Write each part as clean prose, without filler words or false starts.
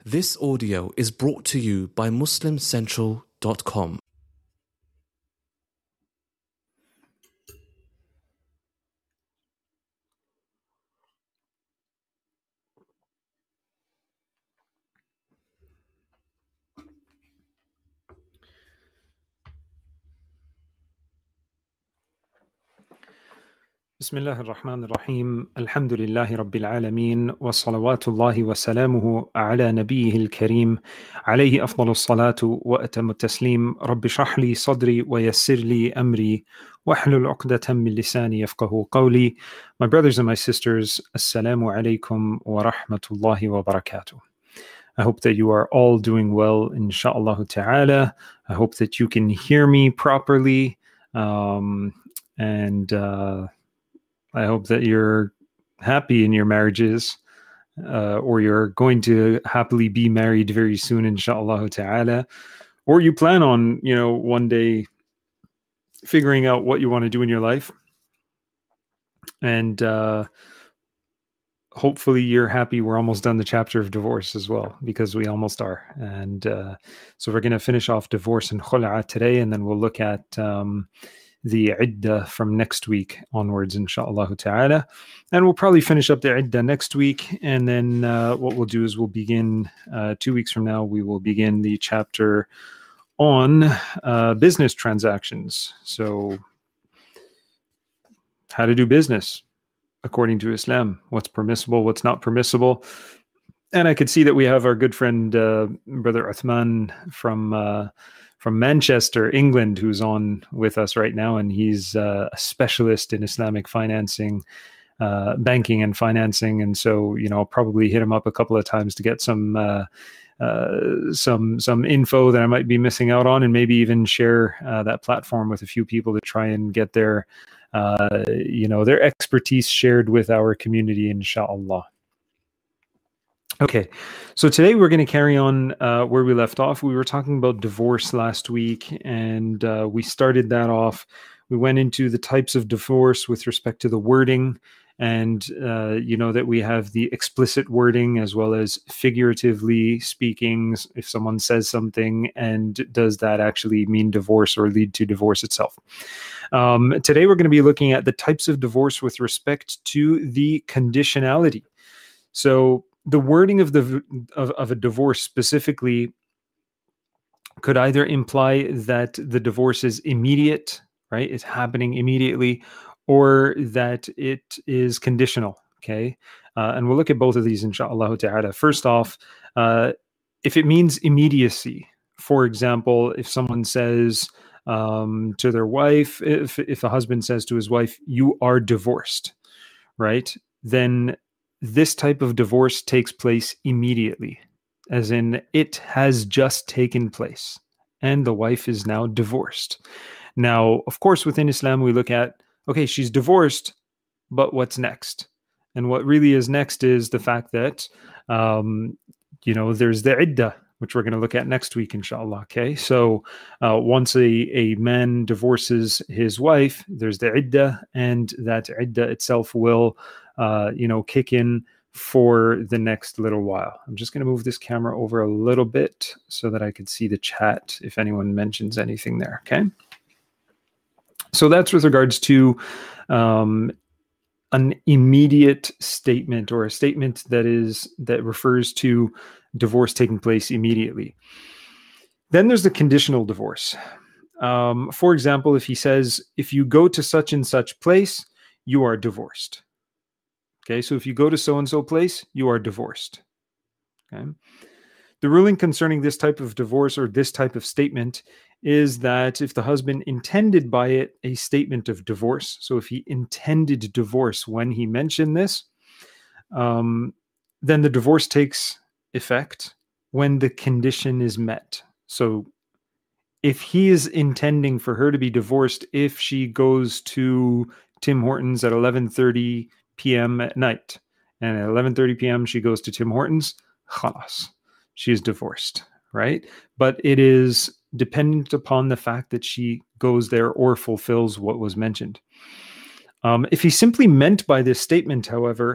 This audio is brought to you by MuslimCentral.com. بسم الله الرحمن الرحيم الحمد لله رب العالمين وصلوات الله وسلامه على نبيه الكريم عليه أفضل الصلاة وأتم التسليم رب اشرح لي صدري ويسر لي أمري واحلل عقدة من لساني يفقه قولي. My brothers and my sisters, Assalamu alaikum wa rahmatullahi wa barakatuh. I hope that you are all doing well, inshaAllah ta'ala. I hope that you can hear me properly, and I hope that you're happy in your marriages, or you're going to happily be married very soon, inshallah ta'ala, or you plan on, one day figuring out what you want to do in your life. And hopefully you're happy. We're almost done the chapter of divorce as well, because we almost are. And so we're going to finish off divorce and khul'a today, and then we'll look at the iddah from next week onwards, inshaAllah ta'ala. And we'll probably finish up the iddah next week. And then what we'll do is we'll begin 2 weeks from now, we will begin the chapter on business transactions. So how to do business according to Islam, what's permissible, what's not permissible. And I could see that we have our good friend, Brother Uthman from Manchester, England, who's on with us right now, and he's a specialist in Islamic financing, banking and financing, and so I'll probably hit him up a couple of times to get some info that I might be missing out on, and maybe even share that platform with a few people to try and get their their expertise shared with our community, inshallah. Okay, so today we're going to carry on where we left off. We were talking about divorce last week, and we started that off. We went into the types of divorce with respect to the wording, and that we have the explicit wording as well as figuratively speaking, if someone says something, and does that actually mean divorce or lead to divorce itself. Today we're going to be looking at the types of divorce with respect to the conditionality. So the wording of a divorce specifically could either imply that the divorce is immediate, right? It's happening immediately, or that it is conditional, okay? And we'll look at both of these, inshallah ta'ala. First off, if it means immediacy, for example, if someone says to their wife, if a husband says to his wife, "You are divorced," right? Then this type of divorce takes place immediately, as in it has just taken place and the wife is now divorced. Now, of course, within Islam, we look at, okay, she's divorced, but what's next? And what really is next is the fact that, there's the iddah, which we're going to look at next week, inshallah. Okay, so once a man divorces his wife, there's the iddah, and that iddah itself will kick in for the next little while. I'm just going to move this camera over a little bit so that I can see the chat if anyone mentions anything there. Okay, so that's with regards to an immediate statement, or a statement that refers to divorce taking place immediately. Then there's the conditional divorce. For example, if he says, "If you go to such and such place, you are divorced." Okay, so if you go to so-and-so place, you are divorced. Okay. The ruling concerning this type of divorce, or this type of statement, is that if the husband intended by it a statement of divorce, so if he intended divorce when he mentioned this, then the divorce takes effect when the condition is met. So if he is intending for her to be divorced if she goes to Tim Hortons at 11:30 p.m. at night, and at 11:30 p.m. she goes to Tim Hortons, khalas, she is divorced, right? But it is dependent upon the fact that she goes there or fulfills what was mentioned. If he simply meant by this statement, however,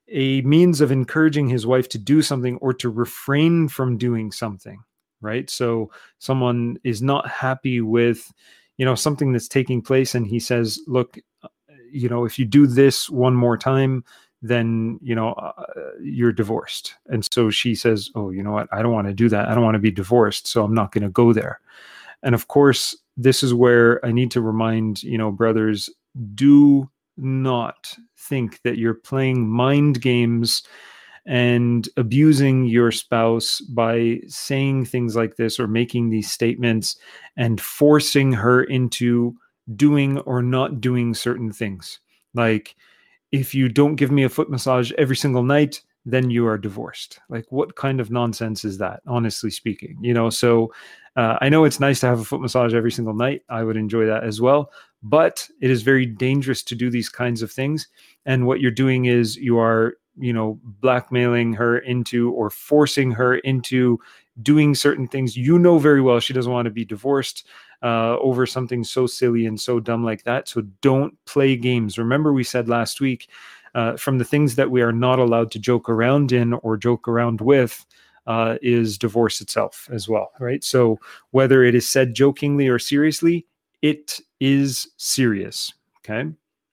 a means of encouraging his wife to do something or to refrain from doing something, right? So someone is not happy with, something that's taking place, and he says, look, if you do this one more time, then, you're divorced. And so she says, oh, you know what? I don't want to do that. I don't want to be divorced. So I'm not going to go there. And of course, this is where I need to remind, brothers, do not think that you're playing mind games and abusing your spouse by saying things like this or making these statements and forcing her into doing or not doing certain things. Like, if you don't give me a foot massage every single night, then you are divorced. Like, what kind of nonsense is that, honestly speaking? So I know it's nice to have a foot massage every single night. I would enjoy that as well. But it is very dangerous to do these kinds of things. And what you're doing is you are, blackmailing her into or forcing her into doing certain things. Very well she doesn't want to be divorced over something so silly and so dumb like that. So don't play games. Remember, we said last week, from the things that we are not allowed to joke around in or joke around with, is divorce itself as well, right? So whether it is said jokingly or seriously, it is serious, okay?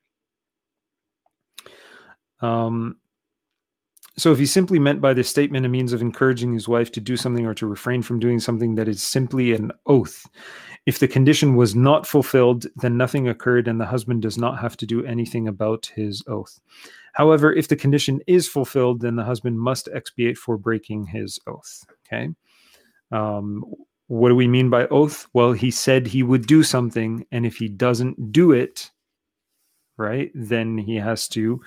So if he simply meant by this statement a means of encouraging his wife to do something or to refrain from doing something that is simply an oath, if the condition was not fulfilled, then nothing occurred and the husband does not have to do anything about his oath. However, if the condition is fulfilled, then the husband must expiate for breaking his oath. Okay. What do we mean by oath? Well, he said he would do something, and if he doesn't do it, right, then he has to,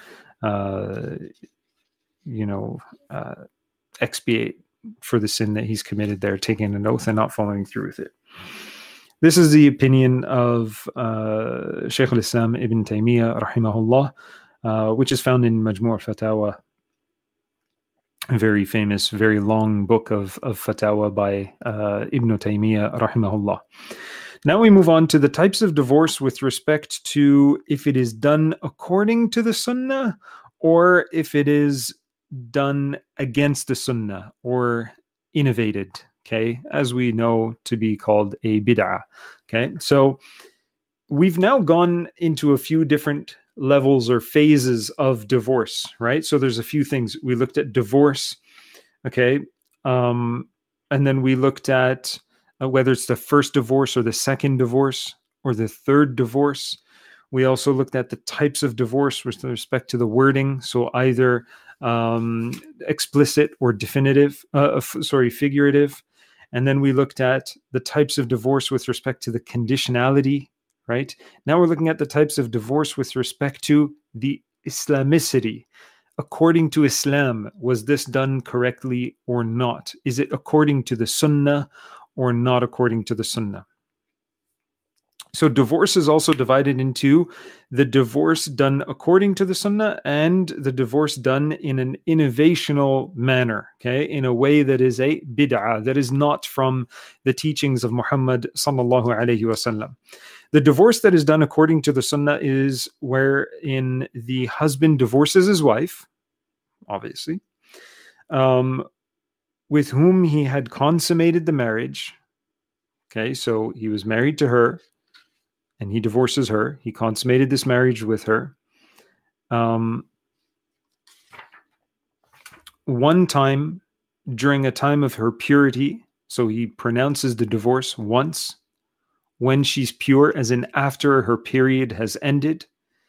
expiate for the sin that he's committed there, taking an oath and not following through with it. This is the opinion of Shaykh al-Islam Ibn Taymiyyah, rahimahullah, which is found in Majmu' al-Fatawa, a very famous, very long book of Fatawa by Ibn Taymiyyah, rahimahullah. Now we move on to the types of divorce with respect to if it is done according to the Sunnah or if it is done against the Sunnah or innovated, okay, as we know to be called a bid'ah. Okay, so we've now gone into a few different levels or phases of divorce, right? So there's a few things. We looked at divorce, okay, and then we looked at whether it's the first divorce or the second divorce or the third divorce. We also looked at the types of divorce with respect to the wording, so either explicit or definitive, figurative. And then we looked at the types of divorce with respect to the conditionality, right? Now we're looking at the types of divorce with respect to the Islamicity. According to Islam, was this done correctly or not? Is it according to the Sunnah or not according to the Sunnah? So divorce is also divided into the divorce done according to the Sunnah and the divorce done in an innovational manner, okay, in a way that is a bid'ah, that is not from the teachings of Muhammad sallallahu alaihi wasallam. The divorce that is done according to the Sunnah is wherein the husband divorces his wife, obviously, with whom he had consummated the marriage. Okay, so he was married to her, and he divorces her. He consummated this marriage with her. One time during a time of her purity, so he pronounces the divorce once, when she's pure, as in after her period has ended.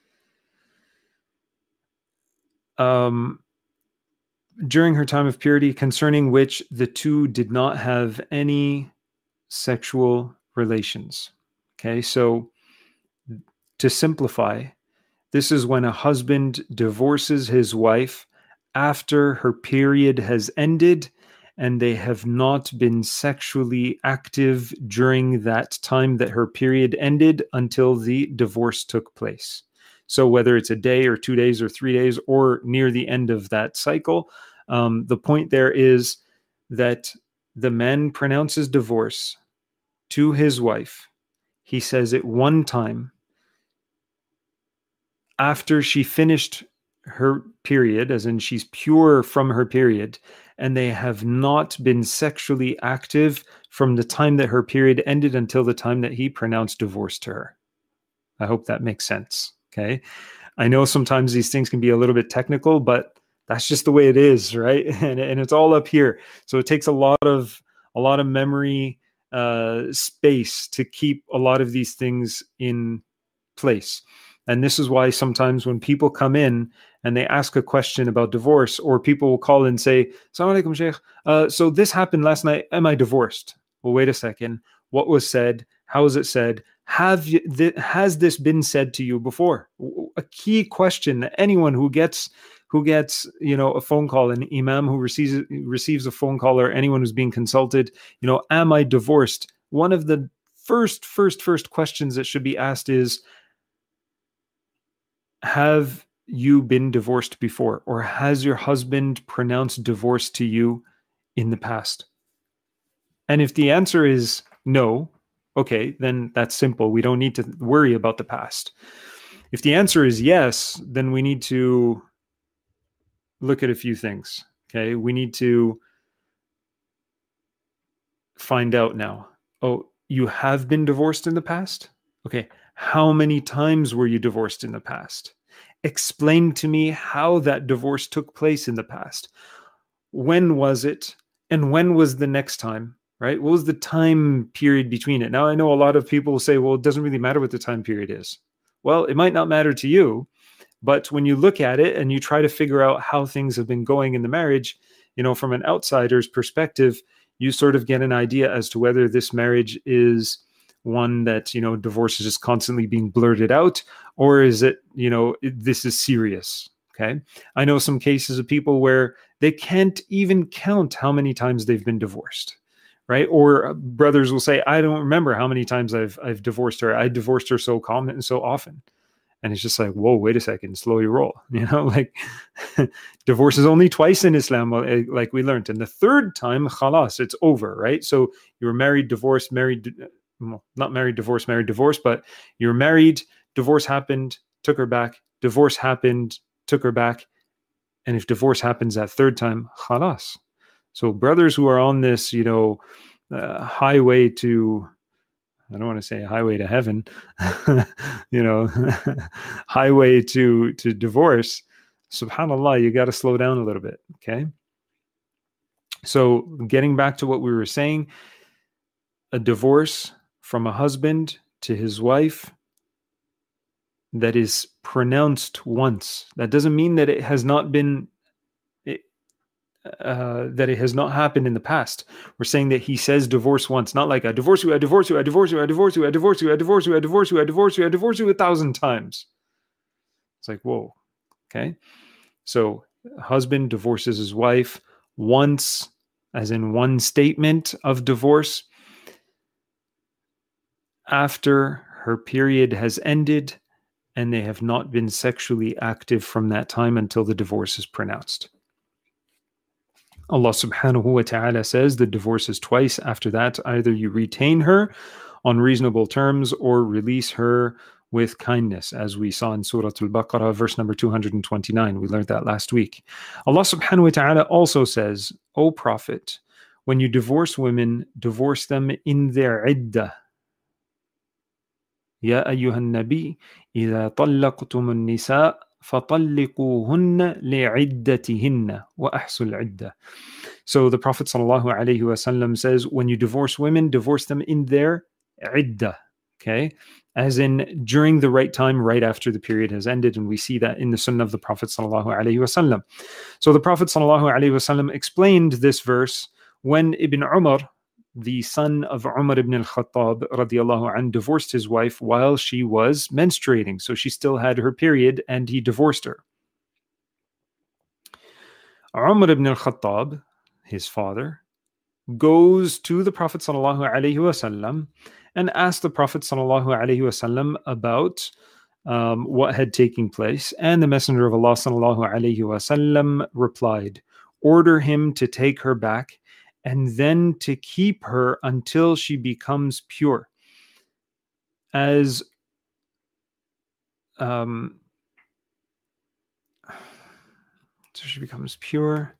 During her time of purity, concerning which the two did not have any sexual relations. Okay, so to simplify, this is when a husband divorces his wife after her period has ended and they have not been sexually active during that time that her period ended until the divorce took place. So whether it's a day or 2 days or 3 days or near the end of that cycle, the point there is that the man pronounces divorce to his wife. He says it one time after she finished her period, as in she's pure from her period, and they have not been sexually active from the time that her period ended until the time that he pronounced divorce to her. I hope that makes sense. Okay. I know sometimes these things can be a little bit technical, but that's just the way it is, right? And it's all up here. So it takes a lot of memory space to keep a lot of these things in place. And this is why sometimes when people come in and they ask a question about divorce, or people will call and say, "Assalamu alaikum, Sheikh. So this happened last night. Am I divorced?" Well, wait a second. What was said? How was it said? Has this been said to you before? A key question that anyone who gets a phone call, an imam who receives a phone call, or anyone who's being consulted, am I divorced? One of the first questions that should be asked is, have you been divorced before, or has your husband pronounced divorce to you in the past? And if the answer is no, okay, then that's simple. We don't need to worry about the past. If the answer is yes, then we need to look at a few things. Okay, we need to find out now. Oh, you have been divorced in the past? Okay, how many times were you divorced in the past? Explain to me how that divorce took place in the past. When was it? And when was the next time? Right? What was the time period between it? Now, I know a lot of people will say, well, it doesn't really matter what the time period is. Well, it might not matter to you, but when you look at it and you try to figure out how things have been going in the marriage, from an outsider's perspective, you sort of get an idea as to whether this marriage is one that, divorce is just constantly being blurted out, or is it, this is serious. Okay. I know some cases of people where they can't even count how many times they've been divorced. Right. Or brothers will say, I don't remember how many times I've divorced her. I divorced her so common and so often. And it's just like, whoa, wait a second, slow your roll. Like divorce is only twice in Islam, like we learned. And the third time, khalas, it's over, right? So you were married, divorced, married, not married, divorce, but you were married, divorce happened, took her back, divorce happened, took her back. And if divorce happens that third time, khalas. So brothers who are on this, highway to, I don't want to say highway to heaven, highway to divorce, subhanAllah, you got to slow down a little bit. Okay. So getting back to what we were saying, a divorce from a husband to his wife that is pronounced once, that doesn't mean that it has not been that it has not happened in the past. We're saying that he says divorce once, not like I divorce you, I divorce you, I divorce you, I divorce you, I divorce you, I divorce you, I divorce you, I divorce you, I divorce you 1,000 times. It's like, whoa. Okay. So husband divorces his wife once, as in one statement of divorce, after her period has ended and they have not been sexually active from that time until the divorce is pronounced. Allah subhanahu wa ta'ala says the divorce is twice. After that, either you retain her on reasonable terms or release her with kindness, as we saw in Surah Al-Baqarah, verse number 229. We learned that last week. Allah subhanahu wa ta'ala also says, O Prophet, when you divorce women, divorce them in their iddah. Ya ayyuhan nabi, idha طلقتم النساء فَطَلِّقُوهُنَّ لِعِدَّتِهِنَّ وَأَحْصُوا الْعِدَّةِ. So the Prophet ﷺ says, when you divorce women, divorce them in their iddah, okay? As in during the right time, right after the period has ended. And we see that in the sunnah of the Prophet ﷺ. So the Prophet ﷺ explained this verse when Ibn Umar, the son of Umar ibn al-Khattab radiallahu anh, divorced his wife while she was menstruating. So she still had her period and he divorced her. Umar ibn al-Khattab, his father, goes to the Prophet sallallahu alaihi wasallam and asks the Prophet sallallahu alaihi wasallam about what had taken place. And the Messenger of Allah sallallahu alaihi wasallam replied, order him to take her back and then to keep her until she becomes pure. As So she becomes pure.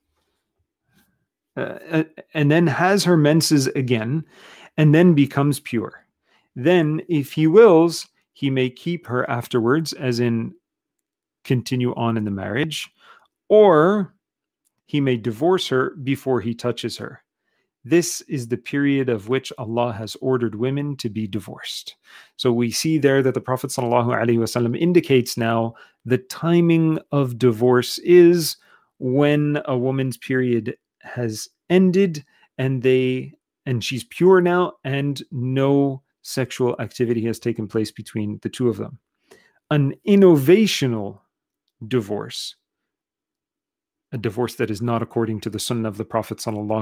And then has her menses again, and then becomes pure. Then, if he wills, he may keep her afterwards, as in continue on in the marriage, or he may divorce her before he touches her. This is the period of which Allah has ordered women to be divorced. So we see there that the Prophet ﷺ indicates now the timing of divorce is when a woman's period has ended and she's pure now, and no sexual activity has taken place between the two of them. An innovational divorce, a divorce that is not according to the sunnah of the Prophet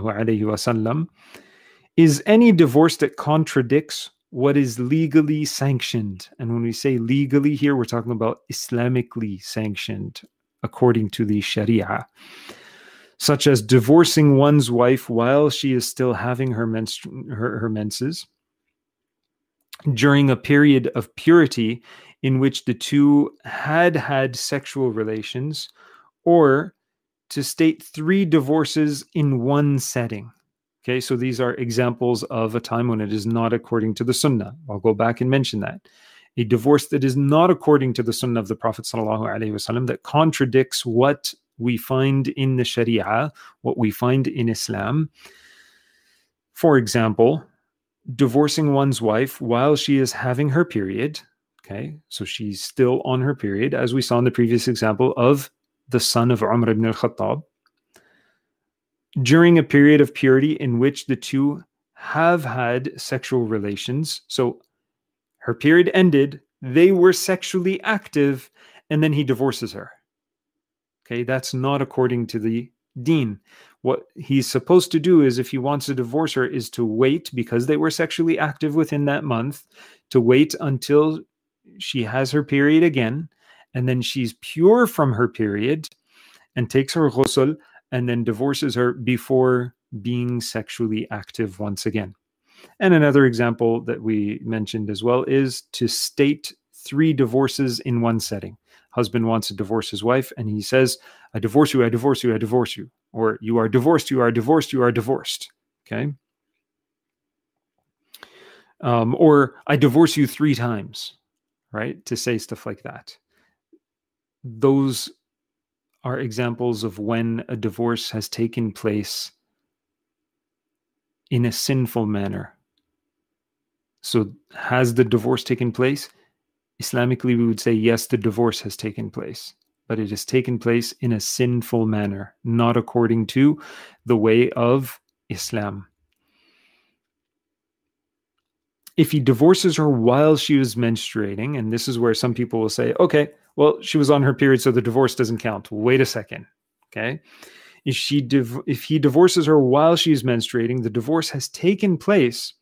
ﷺ, is any divorce that contradicts what is legally sanctioned. And when we say legally here, we're talking about Islamically sanctioned according to the Sharia, such as divorcing one's wife while she is still having her menses, during a period of purity in which the two had sexual relations, or to state 3 divorces in one setting. Okay, so these are examples of a time when it is not according to the sunnah. I'll go back and mention that. A divorce that is not according to the sunnah of the Prophet ﷺ, that contradicts what we find in the Sharia, what we find in Islam. For example, divorcing one's wife while she is having her period. Okay, so she's still on her period, as we saw in the previous example of the son of Umar ibn al-Khattab, during a period of purity in which the two have had sexual relations. So her period ended, they were sexually active, and then he divorces her. Okay, that's not according to the deen. What he's supposed to do is, if he wants to divorce her, is to wait, because they were sexually active within that month, to wait until she has her period again, and then she's pure from her period and takes her ghusl, and then divorces her before being sexually active once again. And another example that we mentioned as well is to state 3 divorces in one setting. Husband wants to divorce his wife, and he says, I divorce you, I divorce you, I divorce you. Or you are divorced, you are divorced, you are divorced. Okay? Or I divorce you 3 times, right? To say stuff like that. Those are examples of when a divorce has taken place in a sinful manner. So has the divorce taken place? Islamically, we would say yes, the divorce has taken place, but it has taken place in a sinful manner, not according to the way of Islam. If he divorces her while she was menstruating, and this is where some people will say, okay, well, she was on her period, so the divorce doesn't count. Wait a second, okay? If he divorces her while she's menstruating, the divorce has taken place.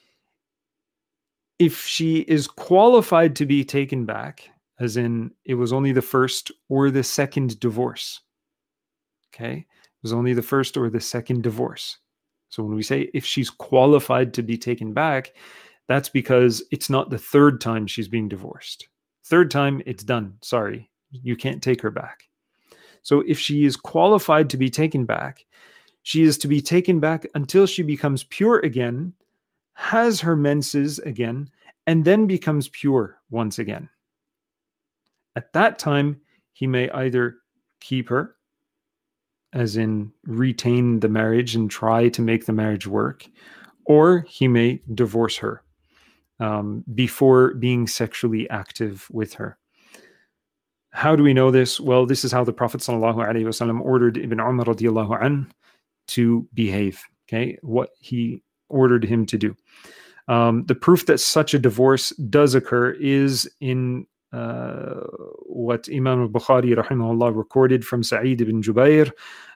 If she is qualified to be taken back, as in it was only the first or the second divorce, okay? It was only the first or the second divorce. So when we say if she's qualified to be taken back, that's because it's not the 3rd time she's being divorced. 3rd time, it's done. Sorry, you can't take her back. So if she is qualified to be taken back, she is to be taken back until she becomes pure again, has her menses again, and then becomes pure once again. At that time, he may either keep her, as in retain the marriage and try to make the marriage work, or he may divorce her before being sexually active with her. How do we know this? Well, this is how the Prophet ﷺ ordered Ibn Umar radiallahu anh to behave. Okay, what he ordered him to do. The proof that such a divorce does occur is in what Imam al-Bukhari rahimahullah recorded from Sa'id ibn Jubair,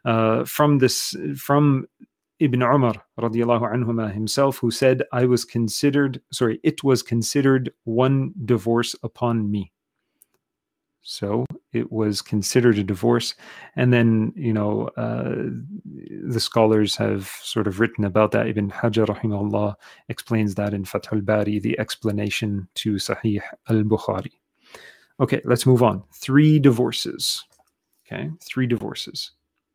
from Ibn Umar radiallahu anhuma himself, who said, it was considered one divorce upon me. So it was considered a divorce. And then, the scholars have sort of written about that. Ibn Hajar rahimahullah explains that in Fath al-Bari, the explanation to Sahih al-Bukhari. Okay, let's move on. 3 divorces. Okay, 3 divorces.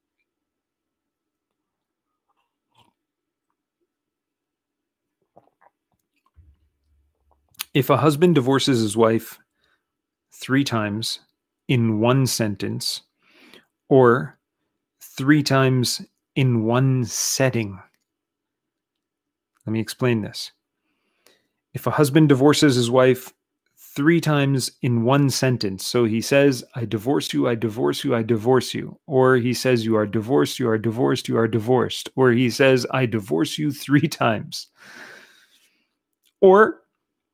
If a husband divorces his wife 3 times in one sentence, or 3 times in one setting. Let me explain this. If a husband divorces his wife 3 times in one sentence, so he says, I divorce you, I divorce you, I divorce you. Or he says, you are divorced, you are divorced, you are divorced. Or he says, I divorce you 3 times. Or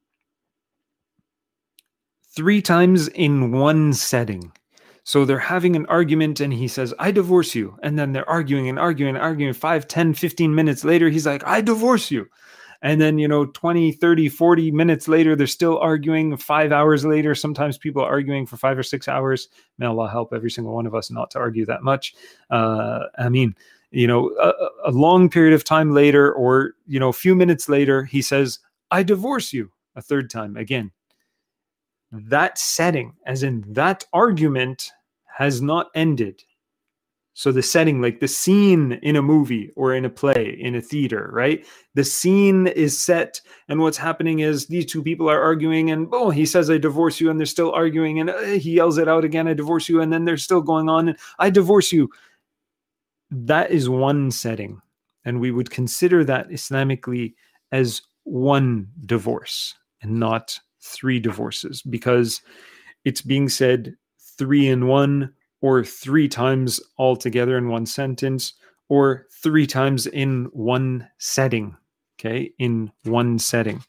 3 times in one setting. So they're having an argument and he says, I divorce you. And then they're arguing and arguing and arguing. 5, 10, 15 minutes later, he's like, I divorce you. And then, 20, 30, 40 minutes later, they're still arguing. 5 hours later, sometimes people are arguing for 5 or 6 hours. May Allah help every single one of us not to argue that much. A long period of time later, or, a few minutes later, he says, I divorce you a 3rd time again. That setting, as in that argument, has not ended. So the setting, like the scene in a movie or in a play, in a theater, right? The scene is set, and what's happening is these 2 people are arguing, and he says, I divorce you, and they're still arguing, and he yells it out again, I divorce you, and then they're still going on, and I divorce you. That is one setting, and we would consider that Islamically as one divorce and not 3 divorces, because it's being said 3 in one, or 3 times all together in one sentence, or 3 times in one setting. Okay, in one setting.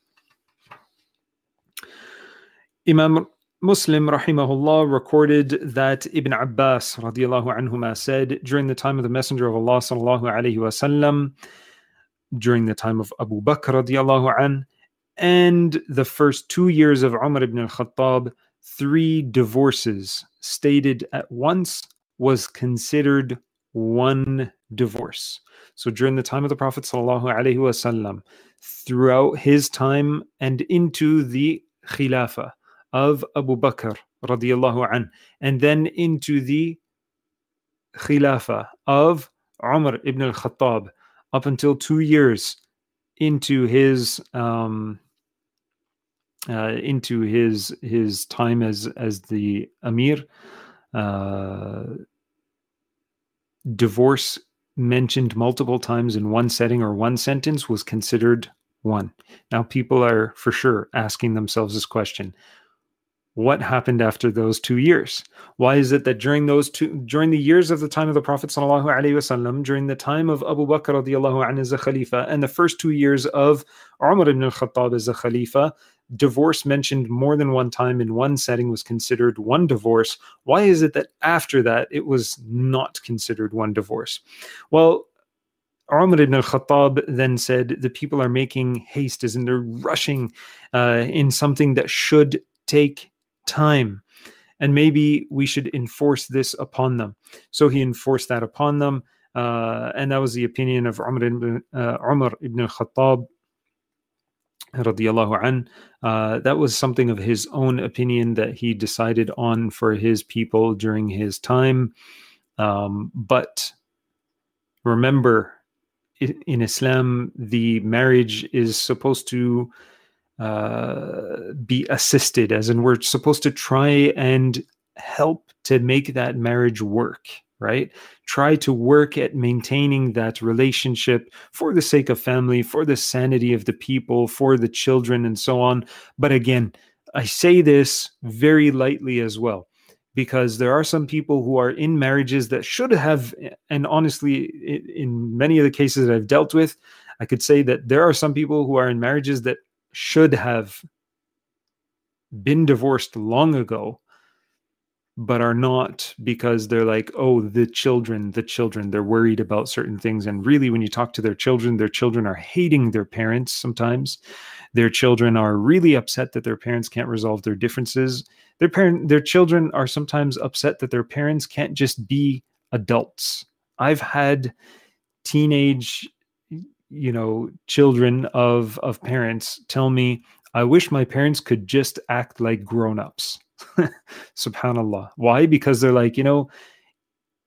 Imam Muslim rahimahullah recorded that Ibn Abbas radiallahu anhuma said, during the time of the Messenger of Allah sallallahu alayhi wasallam, during the time of Abu Bakr radiallahu anh, and the first 2 years of Umar ibn al-Khattab, 3 divorces stated at once was considered one divorce. So during the time of the Prophet sallallahu alaihi wasallam, throughout his time and into the Khilafah of Abu Bakr radiallahu anh, and then into the Khilafah of Umar ibn al-Khattab, up until 2 years into his time as the Amir, divorce mentioned multiple times in one setting or one sentence was considered one. Now people are for sure asking themselves this question: what happened after those 2 years? Why is it that during the years of the time of the Prophet sallallahu alaihi wasallam, during the time of Abu Bakr radiallahu anhu as a Khalifa, and the first 2 years of Umar ibn al-Khattab as a Khalifa, divorce mentioned more than one time in one setting was considered one divorce? Why is it that after that it was not considered one divorce? Well, Umar ibn al-Khattab then said the people are making haste, as in they're rushing in something that should take time, and maybe we reinforce enforce this upon them. So he enforced that upon them, and that was the opinion of Umar ibn al-Khattab radiyallahu an. That was something of his own opinion that he decided on for his people during his time. But remember, in Islam, the marriage is supposed to be assisted, as in we're supposed to try and help to make that marriage work, right? Try to work at maintaining that relationship for the sake of family, for the sanity of the people, for the children, and so on. But again, I say this very lightly as well, because there are some people who are in marriages that should have, and honestly, in many of the cases that I've dealt with, I could say that there are some people who are in marriages that should have been divorced long ago, but are not, because they're like, oh, the children, they're worried about certain things. And really, when you talk to their children are hating their parents sometimes. Their children are really upset that their parents can't resolve their differences. Their children are sometimes upset that their parents can't just be adults. I've had teenage children of parents tell me, I wish my parents could just act like grown-ups. Subhanallah. Why? Because they're like,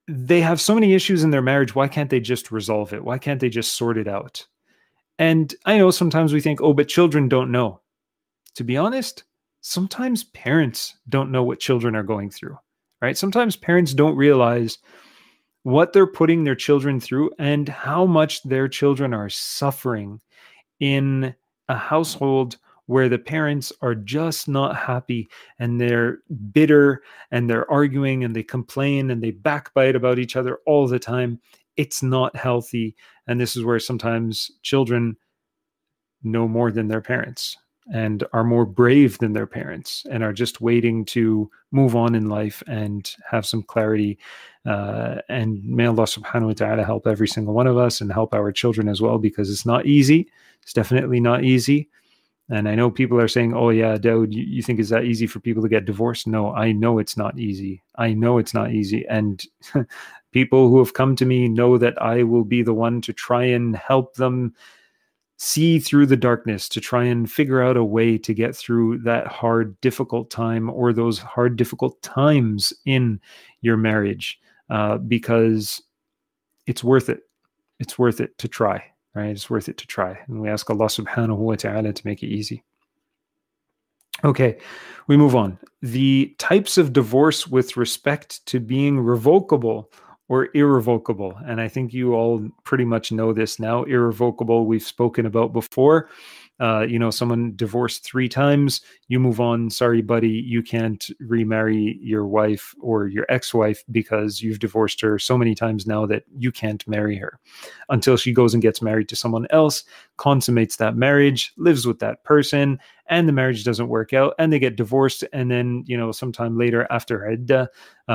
they have so many issues in their marriage. Why can't they just resolve it? Why can't they just sort it out? And I know sometimes we think, oh, but children don't know. To be honest, sometimes parents don't know what children are going through, right? Sometimes parents don't realize what they're putting their children through and how much their children are suffering in a household where the parents are just not happy and they're bitter and they're arguing and they complain and they backbite about each other all the time. It's not healthy. And this is where sometimes children know more than their parents and are more brave than their parents and are just waiting to move on in life and have some clarity. And may Allah subhanahu wa ta'ala help every single one of us and help our children as well, because it's not easy. It's definitely not easy. And I know people are saying, oh yeah, Dawood, you think it's that easy for people to get divorced? No, I know it's not easy. I know it's not easy. And people who have come to me know that I will be the one to try and help them see through the darkness, to try and figure out a way to get through that hard, difficult time or those hard, difficult times in your marriage, because it's worth it. It's worth it to try, right? It's worth it to try. And we ask Allah subhanahu wa ta'ala to make it easy. Okay, we move on. The types of divorce with respect to being revocable or irrevocable. And I think you all pretty much know this now. Irrevocable, we've spoken about before. Someone divorced 3 times, you move on. Sorry, buddy, you can't remarry your wife or your ex-wife because you've divorced her so many times now that you can't marry her until she goes and gets married to someone else, consummates that marriage, lives with that person, and the marriage doesn't work out and they get divorced. And then, sometime later after Iddah,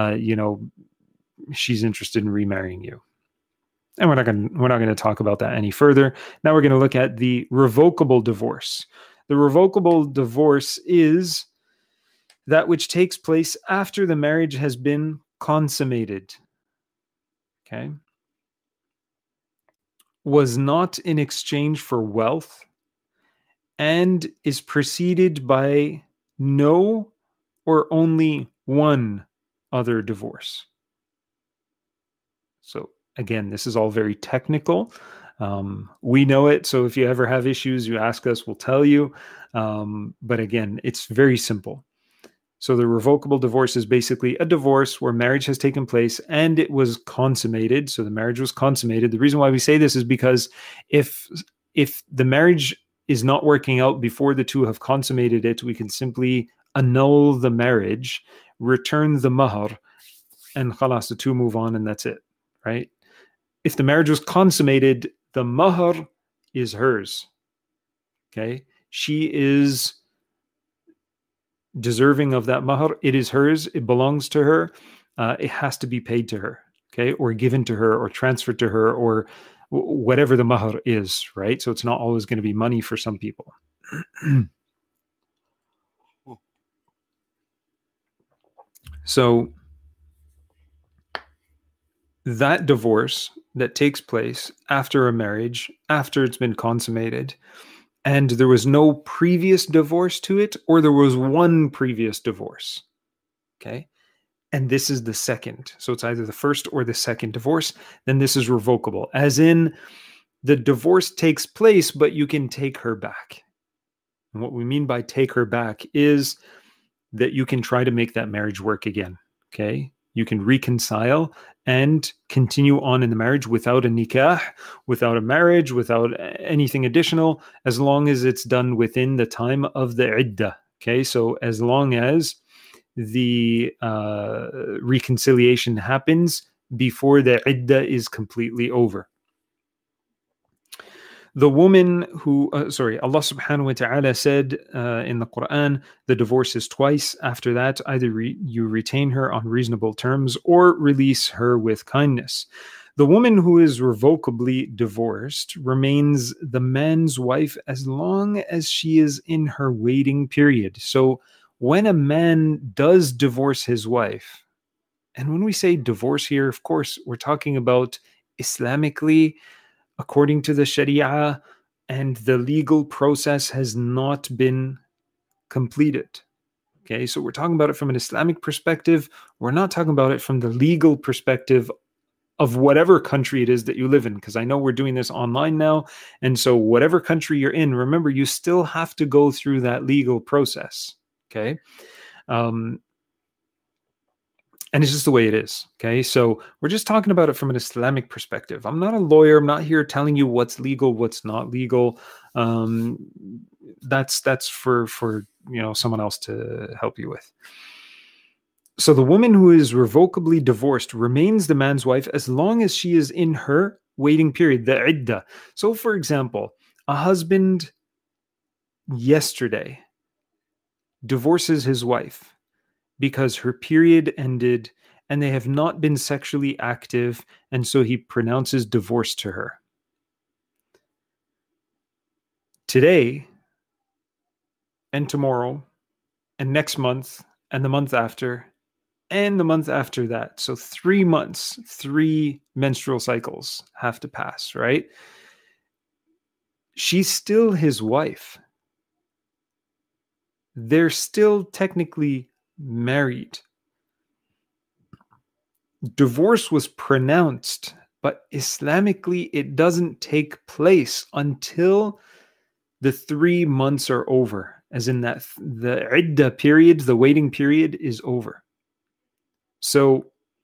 she's interested in remarrying you. And we're not going to talk about that any further. Now we're going to look at the revocable divorce. The revocable divorce is that which takes place after the marriage has been consummated. Okay? Was not in exchange for wealth and is preceded by no or only one other divorce. So again, this is all very technical. We know it. So if you ever have issues, you ask us, we'll tell you. But again, it's very simple. So the revocable divorce is basically a divorce where marriage has taken place and it was consummated. So the marriage was consummated. The reason why we say this is because if the marriage is not working out before the two have consummated it, we can simply annul the marriage, return the mahar, and khalas, the two move on and that's it. Right? If the marriage was consummated, the mahar is hers. Okay? She is deserving of that mahar. It is hers. It belongs to her. It has to be paid to her. Okay? Or given to her or transferred to her or whatever the mahar is. Right? So it's not always going to be money for some people. So that divorce that takes place after a marriage, after it's been consummated, and there was no previous divorce to it, or there was one previous divorce, okay? And this is the second. So it's either the first or the second divorce, then this is revocable. As in, the divorce takes place, but you can take her back. And what we mean by take her back is that you can try to make that marriage work again, okay? You can reconcile and continue on in the marriage without a nikah, without a marriage, without anything additional, as long as it's done within the time of the iddah. Okay, so as long as the reconciliation happens before the iddah is completely over. The woman who, Allah subhanahu wa ta'ala said in the Quran, the divorce is twice. After that, either you retain her on reasonable terms or release her with kindness. The woman who is revocably divorced remains the man's wife as long as she is in her waiting period. So when a man does divorce his wife, and when we say divorce here, of course, we're talking about Islamically, according to the Sharia, and the legal process has not been completed. Okay, so we're talking about it from an Islamic perspective. We're not talking about it from the legal perspective of whatever country it is that you live in, because I know we're doing this online now. And so whatever country you're in, remember, you still have to go through that legal process. Okay. And it's just the way it is. Okay. So we're just talking about it from an Islamic perspective. I'm not a lawyer. I'm not here telling you what's legal, what's not legal. That's for someone else to help you with. So the woman who is revocably divorced remains the man's wife as long as she is in her waiting period, the iddah. So for example, a husband yesterday divorces his wife because her period ended and they have not been sexually active, and so he pronounces divorce to her. Today and tomorrow and next month and the month after and the month after that. So 3 months, 3 menstrual cycles have to pass, right? She's still his wife. They're still technically married. Divorce was pronounced, but Islamically, it doesn't take place until the 3 months are over, as in that the iddah period, the waiting period, is over. So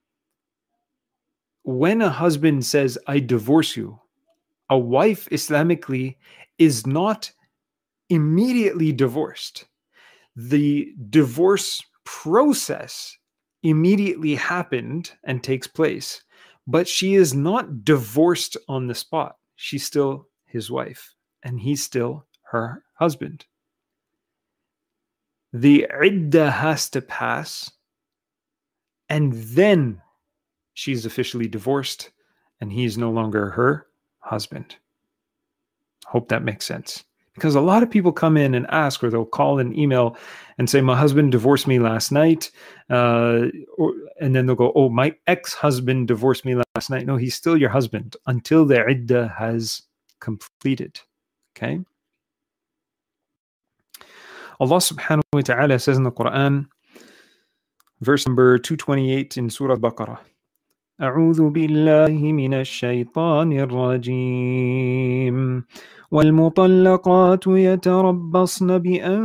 when a husband says, I divorce you, a wife Islamically is not immediately divorced. The divorce process immediately happened and takes place, but she is not divorced on the spot. She's still his wife, and he's still her husband. The iddah has to pass, and then she's officially divorced, and he's no longer her husband. Hope that makes sense. Because a lot of people come in and ask, or they'll call and email and say, my husband divorced me last night. And then they'll go, oh, my ex-husband divorced me last night. No, he's still your husband until the iddah has completed. Okay? Allah subhanahu wa ta'ala says in the Quran, verse number 228 in Surah Al-Baqarah, أعوذ بالله من الشيطان الرجيم والمطلقات يتربصن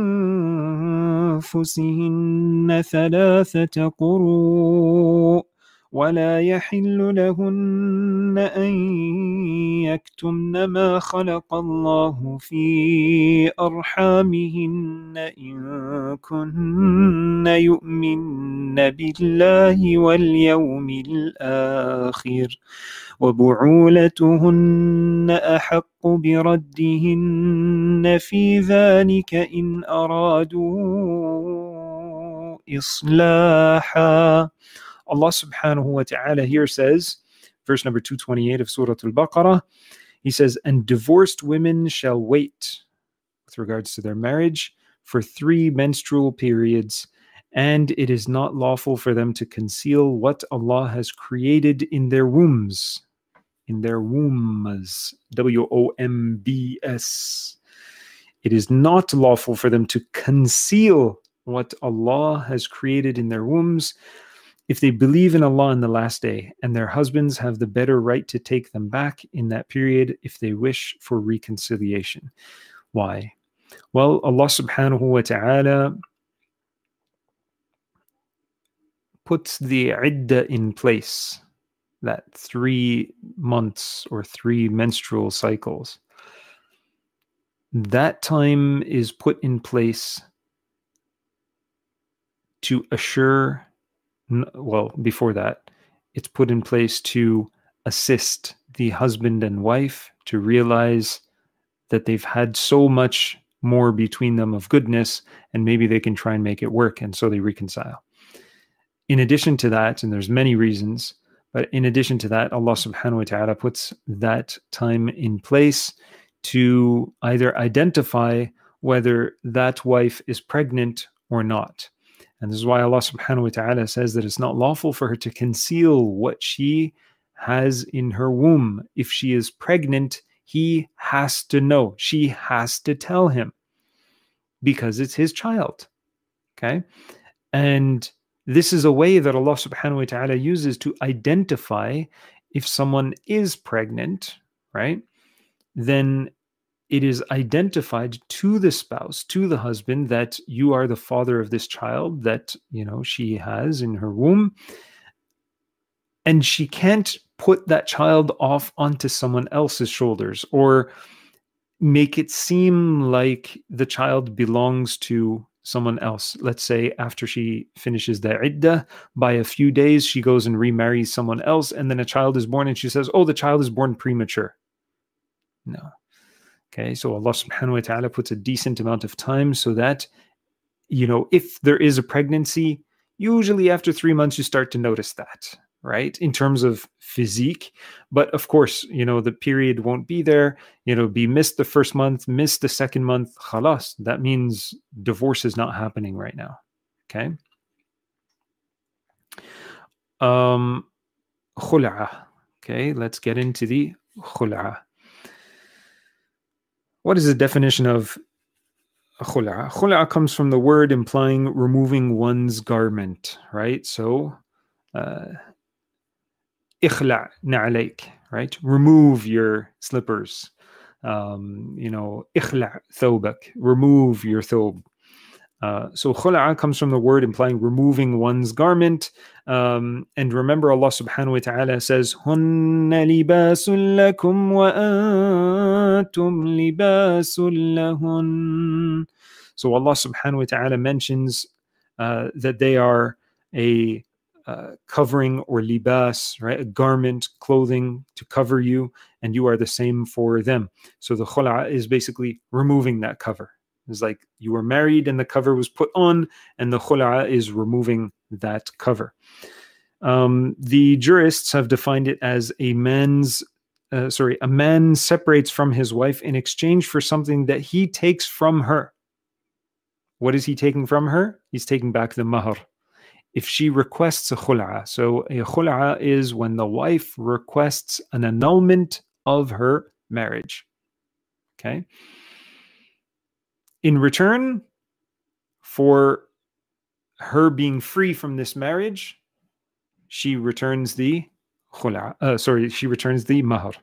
بأنفسهن 3 قروء ولا يحل لهن أن يكتمن ما خلق الله في أرحامهن إن كن يؤمن بالله واليوم الآخر وبعولتهن أحق بردهن في ذلك إن أرادوا إصلاحا. Allah subhanahu wa ta'ala here says, verse number 228 of Surah Al-Baqarah, he says, and divorced women shall wait with regards to their marriage for 3 menstrual periods, and it is not lawful for them to conceal what Allah has created in their wombs. In their wombs. W-O-M-B-S. It is not lawful for them to conceal what Allah has created in their wombs if they believe in Allah in the last day, and their husbands have the better right to take them back in that period if they wish for reconciliation. Why? Well, Allah subhanahu wa ta'ala puts the iddah in place, that 3 months or 3 menstrual cycles. That time is put in place to assure, well, before that, it's put in place to assist the husband and wife to realize that they've had so much more between them of goodness, and maybe they can try and make it work, and so they reconcile. In addition to that, and there's many reasons, but in addition to that, Allah subhanahu wa ta'ala puts that time in place to either identify whether that wife is pregnant or not. And this is why Allah subhanahu wa ta'ala says that it's not lawful for her to conceal what she has in her womb. If she is pregnant, he has to know. She has to tell him because it's his child. Okay. And this is a way that Allah subhanahu wa ta'ala uses to identify if someone is pregnant, right? Then it is identified to the spouse, to the husband, that you are the father of this child that, she has in her womb. And she can't put that child off onto someone else's shoulders or make it seem like the child belongs to someone else. Let's say after she finishes the iddah, by a few days, she goes and remarries someone else, and then a child is born and she says, oh, the child is born premature. No. Okay, so Allah subhanahu wa ta'ala puts a decent amount of time so that, if there is a pregnancy, usually after 3 months, you start to notice that, right? In terms of physique. But of course, the period won't be there, be missed the first month, missed the second month, khalas. That means divorce is not happening right now. Okay. Khul'a. Okay, let's get into the khul'a. What is the definition of khul'a? Khul'a comes from the word implying removing one's garment, right? So, ikhla' na'alayk, right? Remove your slippers. Ikhla' thawbak, remove your thawb. So khula'a comes from the word implying removing one's garment. And remember, Allah subhanahu wa ta'ala says, Hunna libasun lakum wa antum libasun lahun. So Allah subhanahu wa ta'ala mentions that they are a covering or libas, right? A garment, clothing to cover you, and you are the same for them. So the khula'a is basically removing that cover. It's like you were married and the cover was put on, and the khula'a is removing that cover. The jurists have defined it as a man separates from his wife in exchange for something that he takes from her. What is he taking from her? He's taking back the mahr. If she requests a khula'a, so a khula'a is when the wife requests an annulment of her marriage. Okay. In return for her being free from this marriage, she returns the she returns the mahr.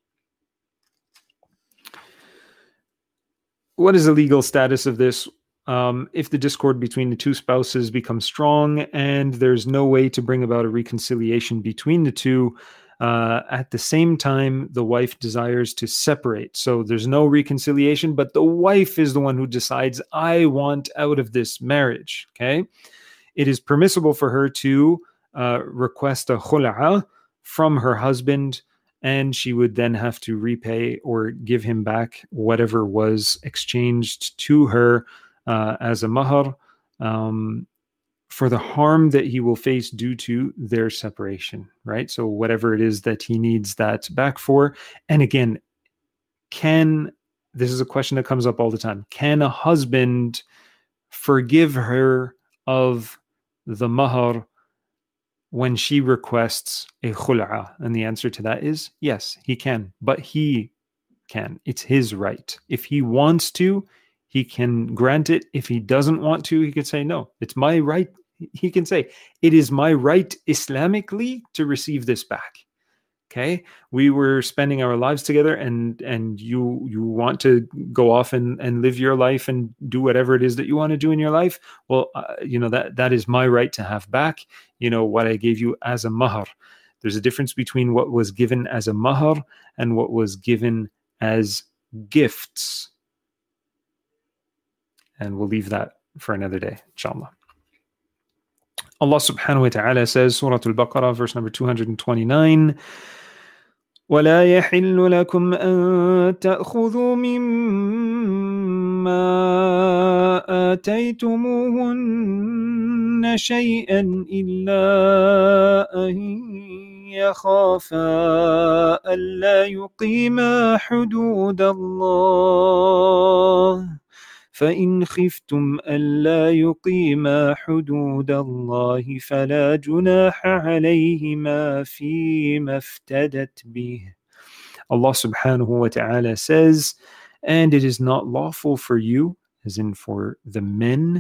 What is the legal status of this? If the discord between the two spouses becomes strong and there's no way to bring about a reconciliation between the two, at the same time, the wife desires to separate. So there's no reconciliation, but the wife is the one who decides, I want out of this marriage. Okay. It is permissible for her to request a khula'a from her husband, and she would then have to repay or give him back whatever was exchanged to her as a mahr for the harm that he will face due to their separation, right? So whatever it is that he needs that back for. And again, this is a question that comes up all the time. Can a husband forgive her of the mahr when she requests a khul'a? And the answer to that is yes, he can. But he can. It's his right. If he wants to, he can grant it. If he doesn't want to, he can say, no, it's my right. He can say, it is my right Islamically to receive this back. Okay. We were spending our lives together, and you want to go off and live your life and do whatever it is that you want to do in your life. Well, that is my right to have back, what I gave you as a mahr. There's a difference between what was given as a mahr and what was given as gifts. And we'll leave that for another day, inshallah. Allah subhanahu wa ta'ala says, Surah Al-Baqarah, verse number 229, وَلَا يَحِلُّ لَكُمْ أَن تَأْخُذُوا مِمَّا آتَيْتُمُوهُنَّ شَيْئًا إِلَّا أَن يَخَافَا أَلَّا يُقِيمَا حُدُودَ اللَّهِ فإن خفتم ألا يقيما حدود الله فلا جناح عليهما فيما افتدت به. Allah subhanahu wa ta'ala says, and it is not lawful for you, as in for the men,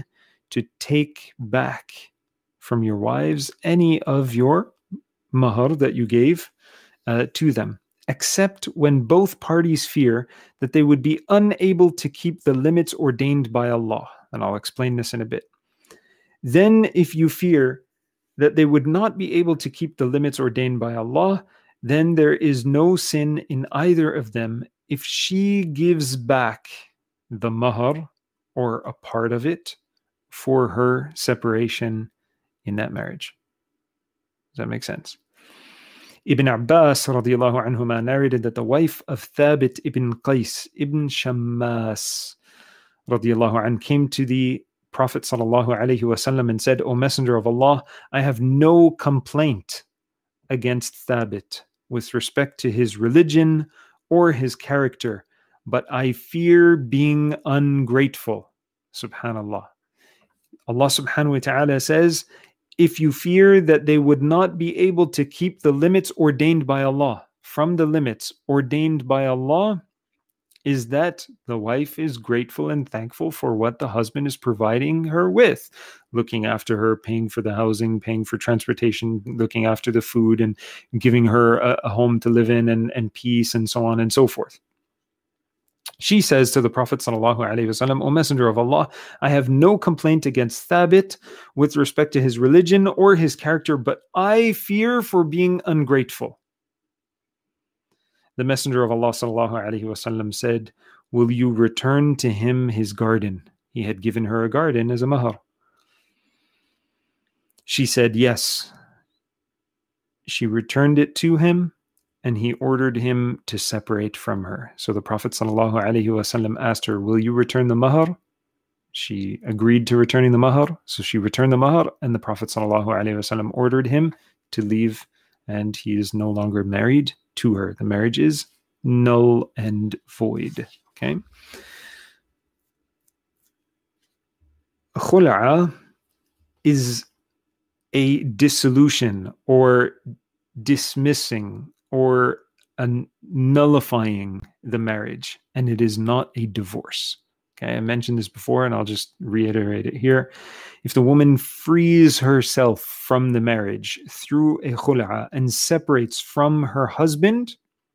to take back from your wives any of your mahar that you gave to them, except when both parties fear that they would be unable to keep the limits ordained by Allah. And I'll explain this in a bit. Then, if you fear that they would not be able to keep the limits ordained by Allah, then there is no sin in either of them if she gives back the mahar or a part of it for her separation in that marriage. Does that make sense? Ibn Abbas radiallahu anhuma narrated that the wife of Thabit ibn Qais ibn Shammas radiallahu anh came to the Prophet sallallahu alaihi wasallam and said, O Messenger of Allah, I have no complaint against Thabit with respect to his religion or his character, but I fear being ungrateful. Subhanallah. Allah subhanahu wa ta'ala says, if you fear that they would not be able to keep the limits ordained by Allah, from the limits ordained by Allah, is that the wife is grateful and thankful for what the husband is providing her with, looking after her, paying for the housing, paying for transportation, looking after the food, and giving her a home to live in and peace and so on and so forth. She says to the Prophet sallallahu alaihi wasallam, O Messenger of Allah, I have no complaint against Thabit with respect to his religion or his character, but I fear for being ungrateful. The Messenger of Allah sallallahu alaihi wasallam said, will you return to him his garden? He had given her a garden as a mahar. She said yes. She returned it to him, and he ordered him to separate from her. So the Prophet sallallahu alaihi wasallam asked her, will you return the mahar? She agreed to returning the mahar. So she returned the mahar, and the Prophet sallallahu alaihi wasallam ordered him to leave, and he is no longer married to her. The marriage is null and void. Okay. Khula'a is a dissolution or dismissing or nullifying the marriage, and it is not a divorce. Okay, I mentioned this before, and I'll just reiterate it here. If the woman frees herself from the marriage through a khul'a and separates from her husband,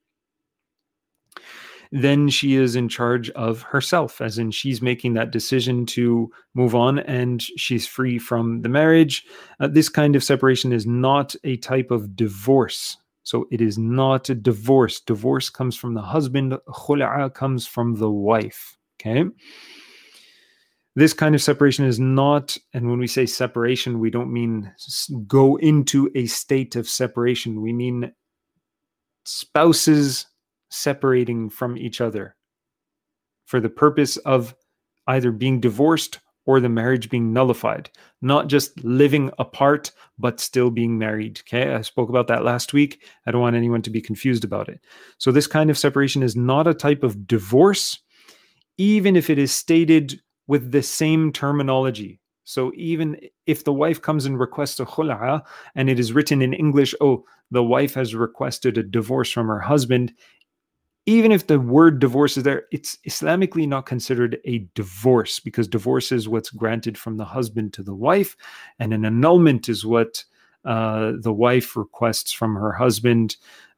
then she is in charge of herself, as in she's making that decision to move on and she's free from the marriage. This kind of separation is not a type of divorce. So it is not a divorce. Divorce comes from the husband. Khul'a comes from the wife. Okay. This kind of separation is not, and when we say separation, we don't mean go into a state of separation. We mean spouses separating from each other for the purpose of either being divorced or the marriage being nullified, not just living apart, but still being married. Okay, I spoke about that last week. I don't want anyone to be confused about it. So this kind of separation is not a type of divorce, even if it is stated with the same terminology. So even if the wife comes and requests a khul'a and it is written in English, oh, the wife has requested a divorce from her husband, even if the word divorce is there, it's Islamically not considered a divorce, because divorce is what's granted from the husband to the wife, and an annulment is what the wife requests from her husband,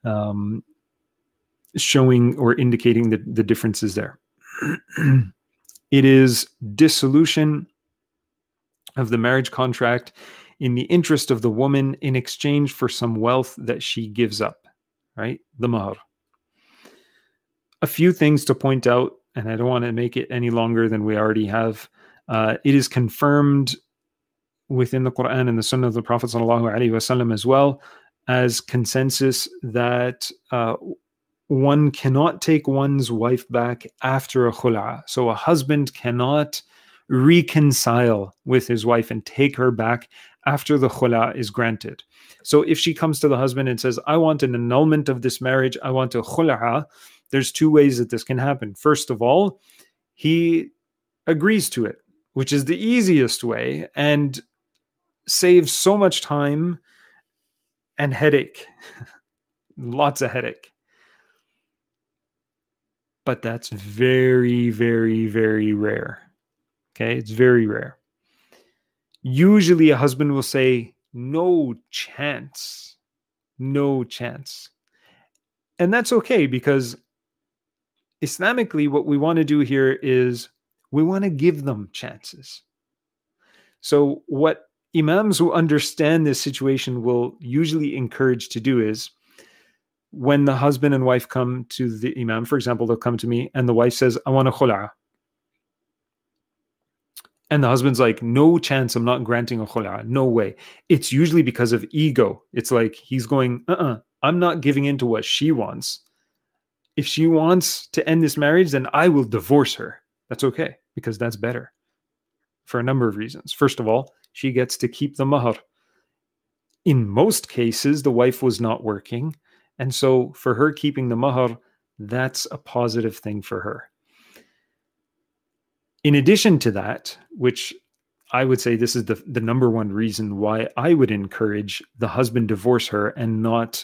showing or indicating the differences there. It is dissolution of the marriage contract in the interest of the woman in exchange for some wealth that she gives up, right? The mahar. A few things to point out, and I don't want to make it any longer than we already have. It is confirmed within the Quran and the Sunnah of the Prophet ﷺ as well as consensus that one cannot take one's wife back after a khul'a. So a husband cannot reconcile with his wife and take her back after the khul'a is granted. So if she comes to the husband and says, I want an annulment of this marriage, I want a khul'a, there's two ways that this can happen. First of all, he agrees to it, which is the easiest way and saves so much time and headache. Lots of headache. But that's very, very, very rare. Okay, it's very rare. Usually a husband will say, no chance, no chance. And that's okay, because Islamically, what we want to do here is we want to give them chances. So what imams who understand this situation will usually encourage to do is, when the husband and wife come to the imam, for example, they'll come to me and the wife says, I want a khula'a. And the husband's like, no chance, I'm not granting a khula'a. No way. It's usually because of ego. It's like he's going, I'm not giving in to what she wants. If she wants to end this marriage, then I will divorce her. That's okay, because that's better for a number of reasons. First of all, she gets to keep the mahar. In most cases, the wife was not working. And so for her keeping the mahar, that's a positive thing for her. In addition to that, which I would say this is the number one reason why I would encourage the husband divorce her and not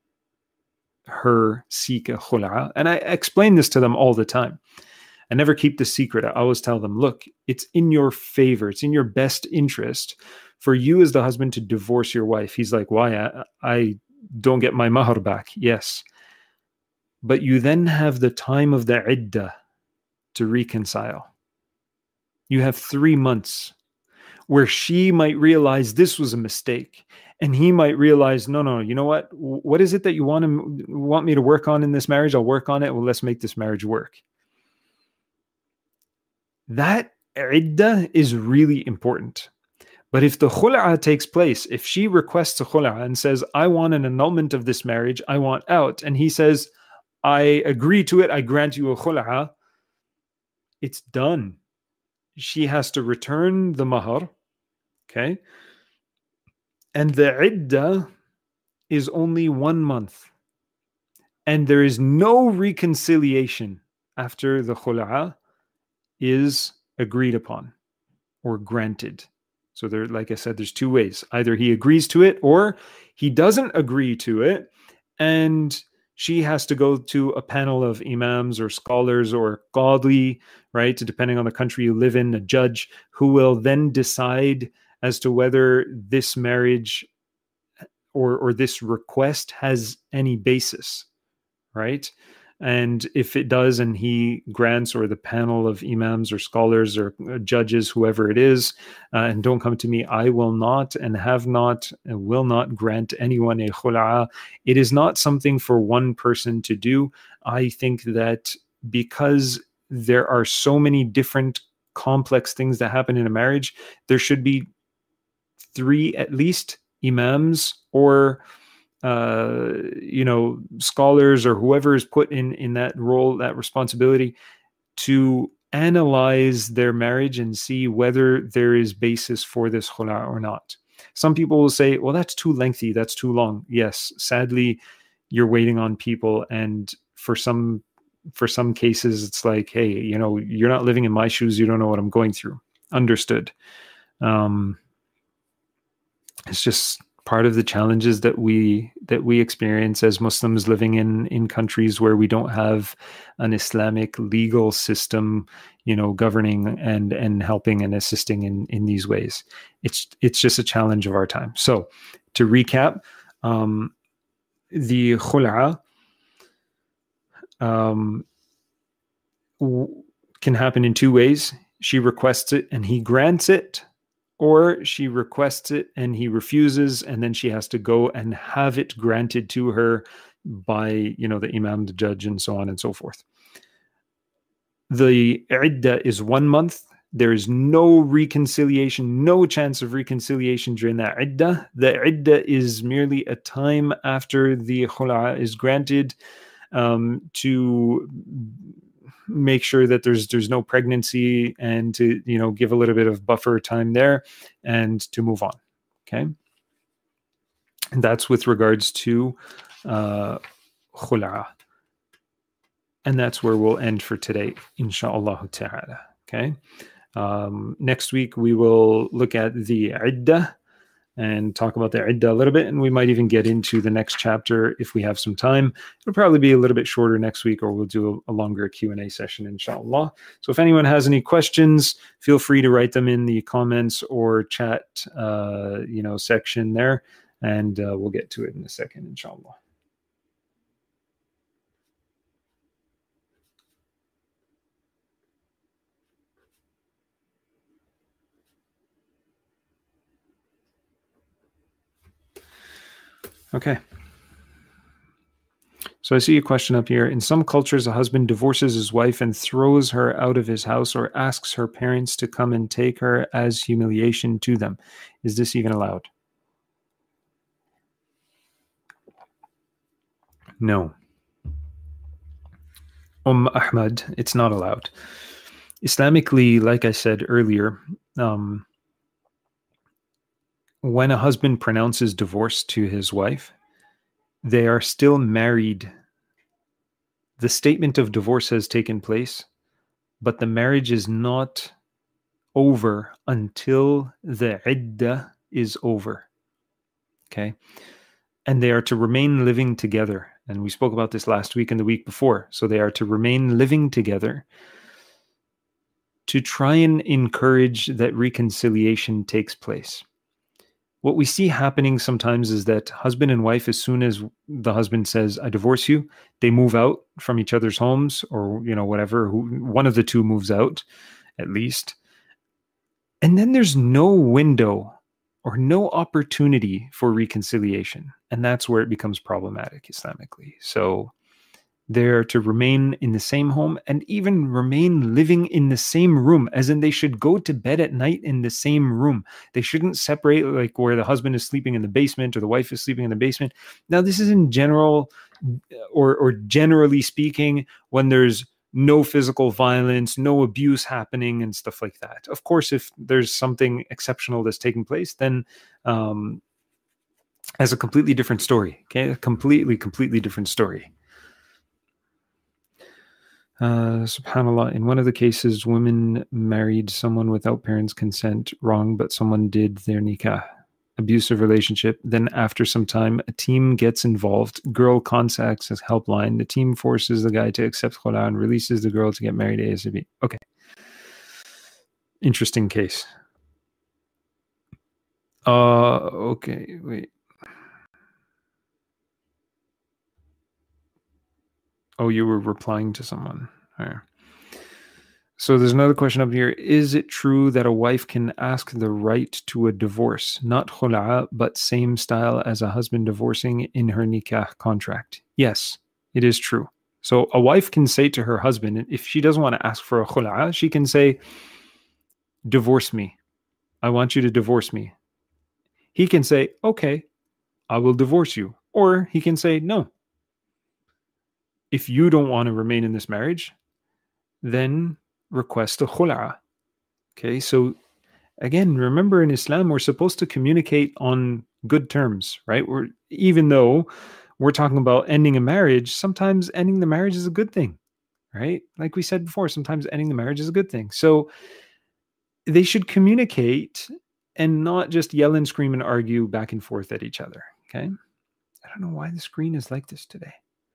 her seek a khula'a. And I explain this to them all the time. I never keep the secret. I always tell them, look, it's in your favor. It's in your best interest for you as the husband to divorce your wife. He's like, why? I don't get my mahar back. Yes. But you then have the time of the iddah to reconcile. You have 3 months where she might realize this was a mistake. And he might realize, no, you know what? What is it that you want me to work on in this marriage? I'll work on it. Well, let's make this marriage work. That iddah is really important. But if the khul'a takes place, if she requests a khul'a and says, I want an annulment of this marriage, I want out, and he says, I agree to it, I grant you a khul'a, it's done. She has to return the mahar, okay? And the iddah is only 1 month. And there is no reconciliation after the khul'a is agreed upon or granted. So there, like I said, there's 2 ways. Either he agrees to it or he doesn't agree to it, and she has to go to a panel of imams or scholars or qadi, right? Depending on the country you live in, a judge who will then decide as to whether this marriage or this request has any basis, right? And if it does, and he grants, or the panel of imams or scholars or judges, whoever it is, and don't come to me, I will not and have not and will not grant anyone a khula'a. It is not something for one person to do. I think that because there are so many different complex things that happen in a marriage, there should be 3 at least imams or scholars or whoever is put in that role, that responsibility, to analyze their marriage and see whether there is basis for this khula or not. Some people will say, well, that's too lengthy, that's too long. Yes, sadly, you're waiting on people, and for some cases, it's like, hey, you're not living in my shoes, you don't know what I'm going through. Understood. It's just part of the challenges that we experience as Muslims living in countries where we don't have an Islamic legal system, governing and helping and assisting in these ways. It's just a challenge of our time. So to recap, the khul'a can happen in 2 ways. She requests it and he grants it, or she requests it and he refuses, and then she has to go and have it granted to her by, the imam, the judge, and so on and so forth. The iddah is 1 month. There is no reconciliation, no chance of reconciliation during that iddah. The iddah is merely a time after the khul'a is granted, to make sure that there's no pregnancy, and to give a little bit of buffer time there and to move on. Okay, and that's with regards to khul'a, and that's where we'll end for today, inshallah ta'ala. Okay, next week we will look at the iddah, and talk about the iddah a little bit. And we might even get into the next chapter if we have some time. It'll probably be a little bit shorter next week, or we'll do a longer Q&A session, inshallah. So if anyone has any questions, feel free to write them in the comments or chat section there, and we'll get to it in a second, inshallah. Okay. So I see a question up here. In some cultures, a husband divorces his wife and throws her out of his house or asks her parents to come and take her as humiliation to them. Is this even allowed? No. Ahmad, it's not allowed. Islamically, like I said earlier, when a husband pronounces divorce to his wife, they are still married. The statement of divorce has taken place, but the marriage is not over until the iddah is over. Okay? And they are to remain living together. And we spoke about this last week and the week before. So they are to remain living together to try and encourage that reconciliation takes place. What we see happening sometimes is that husband and wife, as soon as the husband says, I divorce you, they move out from each other's homes, or, whatever, one of the two moves out, at least. And then there's no window or no opportunity for reconciliation. And that's where it becomes problematic Islamically. So they're to remain in the same home and even remain living in the same room, as in they should go to bed at night in the same room. They shouldn't separate, like where the husband is sleeping in the basement or the wife is sleeping in the basement. Now, this is in general, or generally speaking, when there's no physical violence, no abuse happening and stuff like that. Of course, if there's something exceptional that's taking place, then as a completely different story. Okay, a completely different story. SubhanAllah, in one of the cases, women married someone without parents' consent, wrong, but someone did their nikah, abusive relationship. Then after some time, a team gets involved. Girl contacts a helpline. The team forces the guy to accept khula and releases the girl to get married ASAP. Okay. Interesting case. Okay, wait. Oh, you were replying to someone. All right. So there's another question up here. Is it true that a wife can ask the right to a divorce, not khula'a, but same style as a husband divorcing in her nikah contract? Yes, it is true. So a wife can say to her husband, if she doesn't want to ask for a khula'a, she can say, divorce me. I want you to divorce me. He can say, okay, I will divorce you. Or he can say, no. If you don't want to remain in this marriage, then request a khula'a. Okay, so again, remember in Islam, we're supposed to communicate on good terms, right? Even though we're talking about ending a marriage, sometimes ending the marriage is a good thing, right? Like we said before, sometimes ending the marriage is a good thing. So they should communicate and not just yell and scream and argue back and forth at each other, okay? I don't know why the screen is like this today.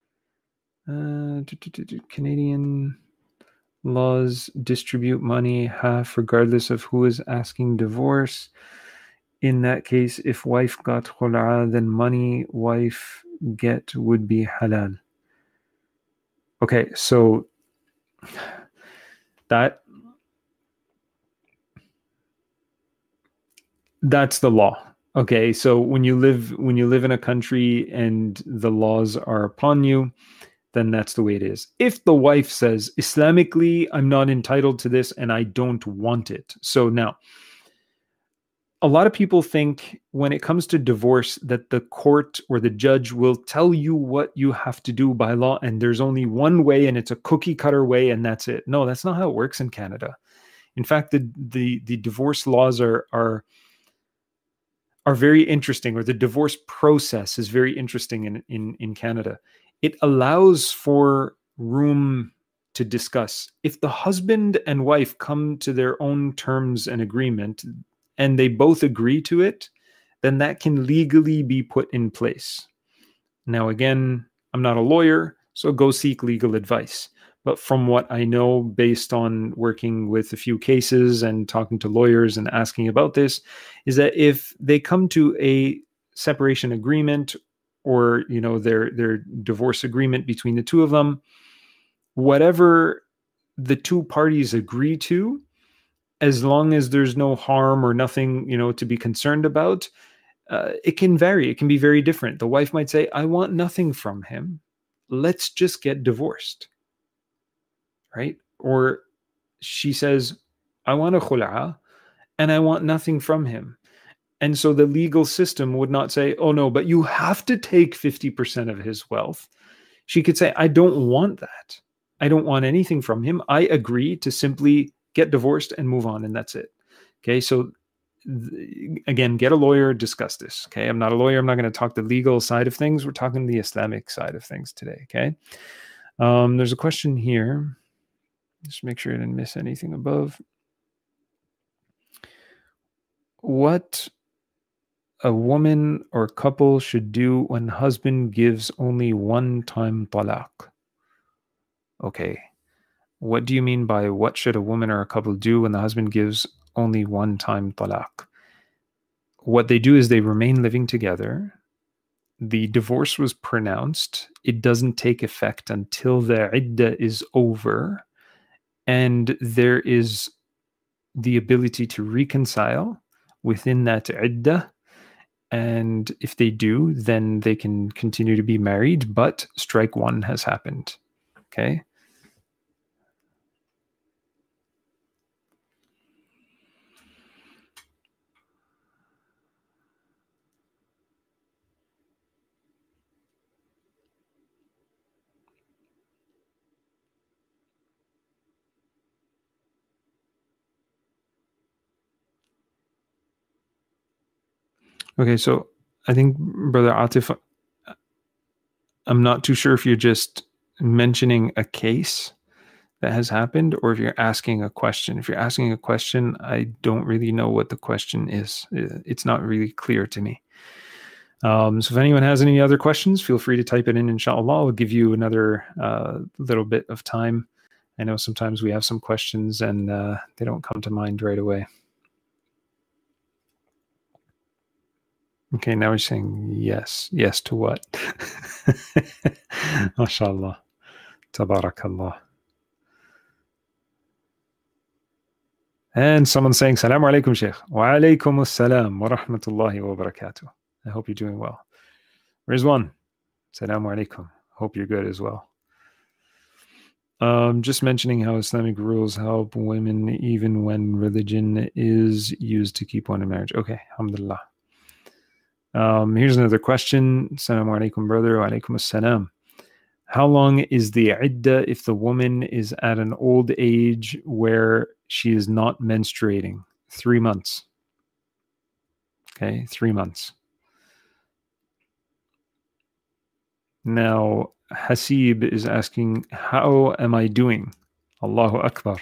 Canadian laws distribute money half regardless of who is asking divorce. In that case, if wife got khula'a, then money wife get would be halal. Okay, so that's the law. Okay, so when you live in a country and the laws are upon you, then that's the way it is. If the wife says, Islamically, I'm not entitled to this and I don't want it. So now, a lot of people think when it comes to divorce that the court or the judge will tell you what you have to do by law, and there's only one way and it's a cookie cutter way and that's it. No, that's not how it works in Canada. In fact, the divorce laws are very interesting, or the divorce process is very interesting in Canada. It allows for room to discuss. If the husband and wife come to their own terms and agreement and they both agree to it, then that can legally be put in place. Now, again, I'm not a lawyer, so go seek legal advice. But from what I know, based on working with a few cases and talking to lawyers and asking about this, is that if they come to a separation agreement or their divorce agreement between the two of them, whatever the two parties agree to, as long as there's no harm or nothing to be concerned about, it can vary. It can be very different. The wife might say, I want nothing from him. Let's just get divorced. Right? Or she says, I want a khul'a and I want nothing from him. And so the legal system would not say, oh no, but you have to take 50% of his wealth. She could say, I don't want that. I don't want anything from him. I agree to simply get divorced and move on, and that's it. Okay, so again, get a lawyer, discuss this. Okay, I'm not a lawyer. I'm not going to talk the legal side of things. We're talking the Islamic side of things today. Okay, there's a question here. Just make sure I didn't miss anything above. What a woman or couple should do when husband gives only one-time talaq? Okay. What do you mean by what should a woman or a couple do when the husband gives only one-time talaq? What they do is they remain living together. The divorce was pronounced. It doesn't take effect until the iddah is over. And there is the ability to reconcile within that iddah. And if they do, then they can continue to be married, but strike one has happened. Okay. Okay, so I think, Brother Atif, I'm not too sure if you're just mentioning a case that has happened or if you're asking a question. If you're asking a question, I don't really know what the question is. It's not really clear to me. So if anyone has any other questions, feel free to type it in, inshallah. I'll give you another little bit of time. I know sometimes we have some questions and they don't come to mind right away. Okay, now we're saying yes. Yes to what? MashaAllah. Tabarakallah. And someone saying, Salamu alaikum, Sheikh. Wa alaikum assalam wa rahmatullahi wa barakatuh. I hope you're doing well. Where's one? Salamu alaikum. Hope you're good as well. Just mentioning how Islamic rules help women even when religion is used to keep one in marriage. Okay, alhamdulillah. Here's another question. Assalamu alaikum, brother. Wa alaikum assalam. How long is the iddah if the woman is at an old age where she is not menstruating? 3 months. Okay, 3 months. Now, Hasib is asking, how am I doing? Allahu Akbar.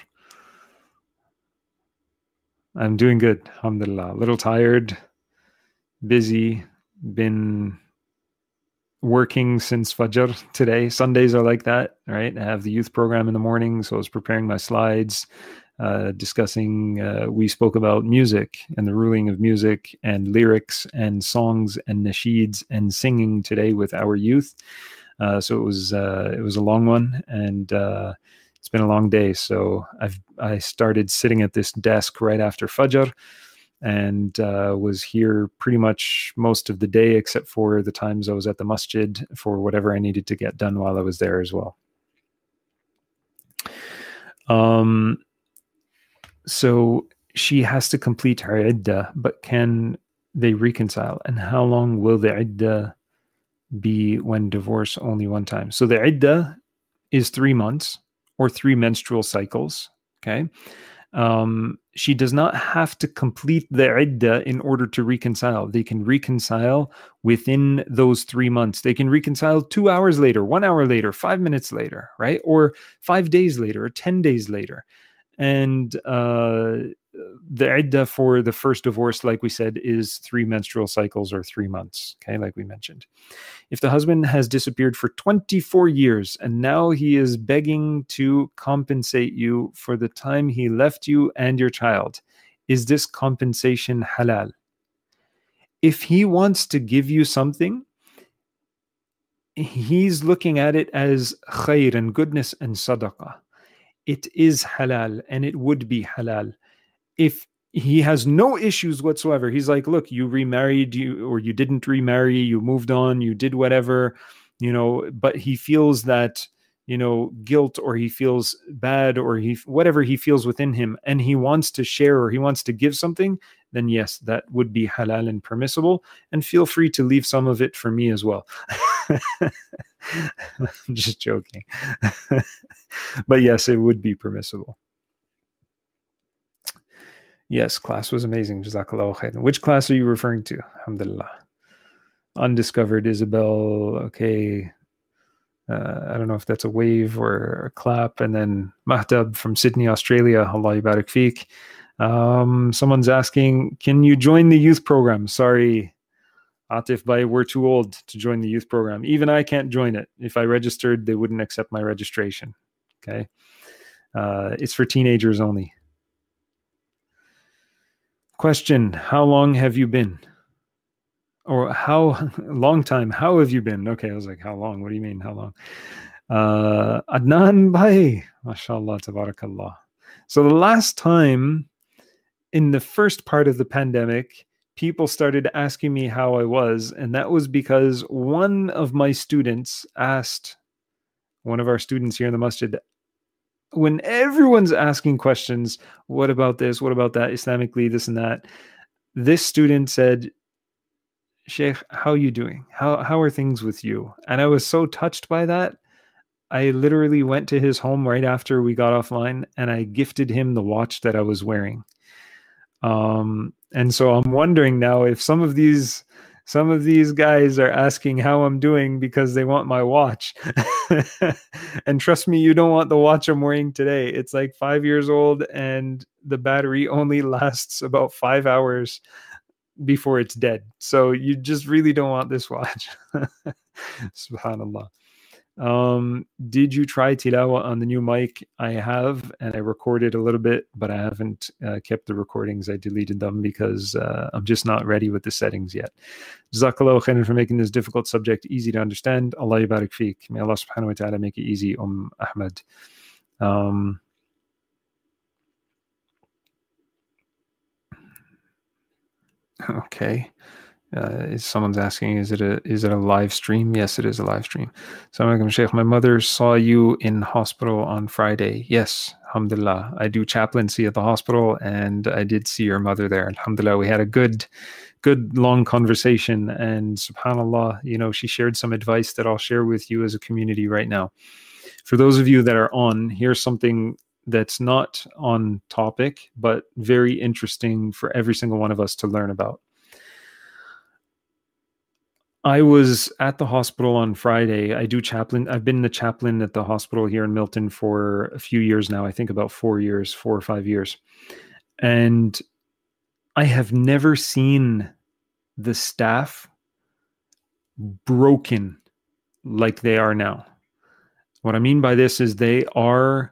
I'm doing good, alhamdulillah. A little tired, busy, been working since Fajr today. Sundays are like that, right? I have the youth program in the morning, so I was preparing my slides, discussing, we spoke about music and the ruling of music and lyrics and songs and nasheeds and singing today with our youth. So it was a long one, and it's been a long day. So I started sitting at this desk right after Fajr, and was here pretty much most of the day, except for the times I was at the masjid for whatever I needed to get done while I was there as well. So she has to complete her iddah, but can they reconcile? And how long will the iddah be when divorce only one time? So the iddah is 3 months or 3 menstrual cycles. Okay. She does not have to complete the iddah in order to reconcile. They can reconcile within those 3 months. They can reconcile 2 hours later, 1 hour later, 5 minutes later, right? Or 5 days later, or 10 days later. And the iddah for the first divorce, like we said, is 3 menstrual cycles or 3 months. Okay, like we mentioned. If the husband has disappeared for 24 years and now he is begging to compensate you for the time he left you and your child, is this compensation halal? If he wants to give you something, he's looking at it as khair and goodness and sadaqah. It is halal and it would be halal. If he has no issues whatsoever, he's like, look, you remarried, or you didn't remarry, you moved on, you did whatever, but he feels that, guilt, or he feels bad, or whatever he feels within him, and he wants to share, or he wants to give something, then yes, that would be halal and permissible. And feel free to leave some of it for me as well. I'm just joking. But yes, it would be permissible. Yes, class was amazing. Jazakallahu khairan. Which class are you referring to? Alhamdulillah. Undiscovered Isabel. Okay. I don't know if that's a wave or a clap. And then Mahtab from Sydney, Australia. Allah yabarak feek. Someone's asking, can you join the youth program? Sorry, Atif Bhai, we're too old to join the youth program. Even I can't join it. If I registered, they wouldn't accept my registration. Okay. It's for teenagers only. Question, how long have you been? Or how long time? How have you been? Okay, I was like, how long? What do you mean, how long? Adnan Bhai, mashallah, tabarakallah. So the last time in the first part of the pandemic, people started asking me how I was, and that was because one of my students asked, one of our students here in the masjid, when everyone's asking questions, what about this, what about that, Islamically, this and that, this student said, Sheikh, how are you doing? How are things with you? And I was so touched by that. I literally went to his home right after we got offline, and I gifted him the watch that I was wearing. And so I'm wondering now if some of these guys are asking how I'm doing because they want my watch. And trust me, you don't want the watch I'm wearing today. It's like 5 years old, and the battery only lasts about 5 hours before it's dead. So you just really don't want this watch. Subhanallah. Did you try tilawa on the new mic? I have, and I recorded a little bit, but I haven't kept the recordings. I deleted them because I'm just not ready with the settings yet. Jazakallahu khairan for making this difficult subject easy to understand. Allah yabarak feek. May Allah subhanahu wa ta'ala make it easy, Ahmad. Okay. Someone's asking, is it a live stream? Yes, it is a live stream. Assalamu alaikum, Sheikh. My mother saw you in hospital on Friday. Yes, alhamdulillah. I do chaplaincy at the hospital, and I did see your mother there. Alhamdulillah, we had a good long conversation, and subhanallah, she shared some advice that I'll share with you as a community right now. For those of you that are on, here's something that's not on topic, but very interesting for every single one of us to learn about. I was at the hospital on Friday. I do chaplain. I've been the chaplain at the hospital here in Milton for a few years now. I think about 4 or 5 years. And I have never seen the staff broken like they are now. What I mean by this is they are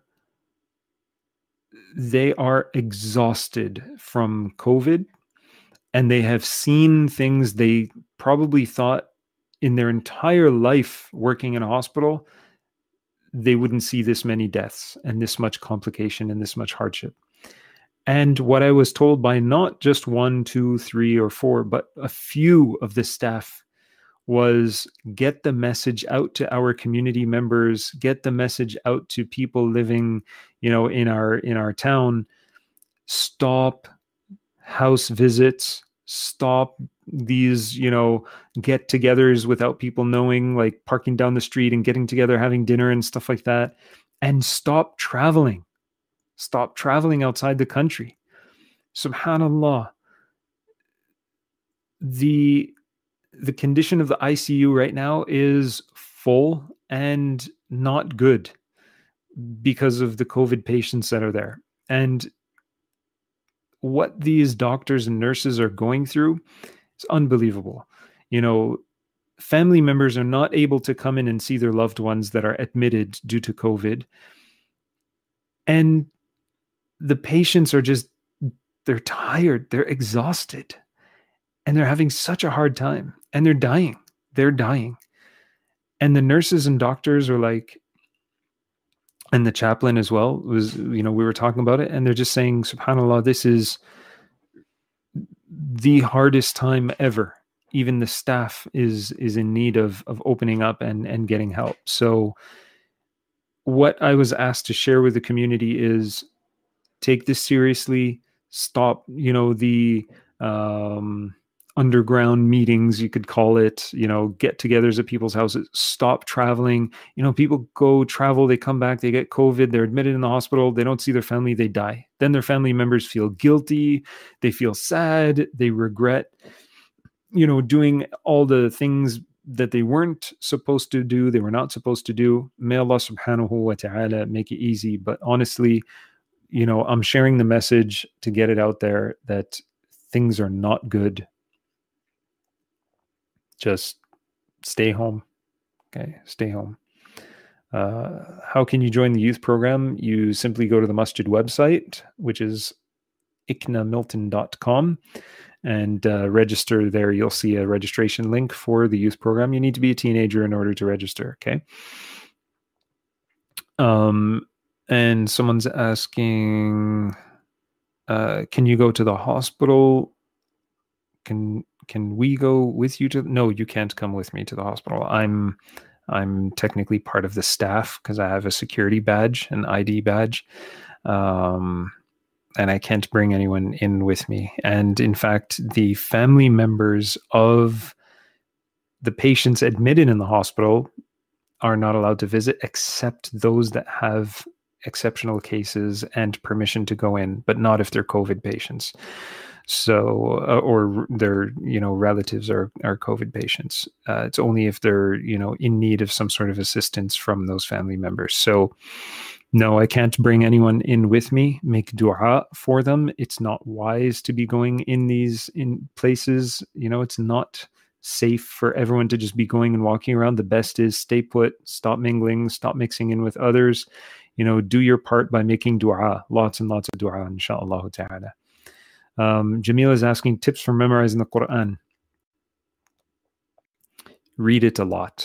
exhausted from COVID, and they have seen things they probably thought in their entire life working in a hospital they wouldn't see this many deaths and this much complication and this much hardship. And what I was told by not just 1, 2, 3, or 4, but a few of the staff was, get the message out to our community members, get the message out to people living, in our town. Stop house visits, stop these, get-togethers without people knowing, like parking down the street and getting together, having dinner and stuff like that, and stop traveling outside the country. Subhanallah. The condition of the ICU right now is full and not good because of the COVID patients that are there. And what these doctors and nurses are going through is unbelievable. Family members are not able to come in and see their loved ones that are admitted due to COVID. And the patients are they're tired, they're exhausted, and they're having such a hard time, and they're dying. And the nurses and doctors are like, and the chaplain as well was, we were talking about it, and they're just saying, subhanAllah, this is the hardest time ever. Even the staff is in need of opening up and getting help. So what I was asked to share with the community is take this seriously. Stop, the underground meetings, you could call it, get-togethers at people's houses. Stop traveling. People go travel, they come back, they get COVID, they're admitted in the hospital, they don't see their family, they die. Then their family members feel guilty, they feel sad, they regret, doing all the things that they weren't supposed to do, they were not supposed to do. May Allah subhanahu wa ta'ala make it easy. But honestly, I'm sharing the message to get it out there that things are not good. Just stay home. Okay, stay home. How can you join the youth program? You simply go to the Masjid website, which is iknamilton.com, and register there. You'll see a registration link for the youth program. You need to be a teenager in order to register, okay? And someone's asking, can you go to the hospital? Can we go with you to? No, you can't come with me to the hospital. I'm technically part of the staff because I have a security badge, an ID badge, and I can't bring anyone in with me. And in fact, the family members of the patients admitted in the hospital are not allowed to visit, except those that have exceptional cases and permission to go in, but not if they're COVID patients. So, or their, relatives are COVID patients. It's only if they're, in need of some sort of assistance from those family members. So no, I can't bring anyone in with me, make dua for them. It's not wise to be going in places. It's not safe for everyone to just be going and walking around. The best is stay put, stop mingling, stop mixing in with others. Do your part by making dua, lots and lots of dua, inshallah ta'ala. Jamila is asking tips for memorizing the Quran. Read it a lot.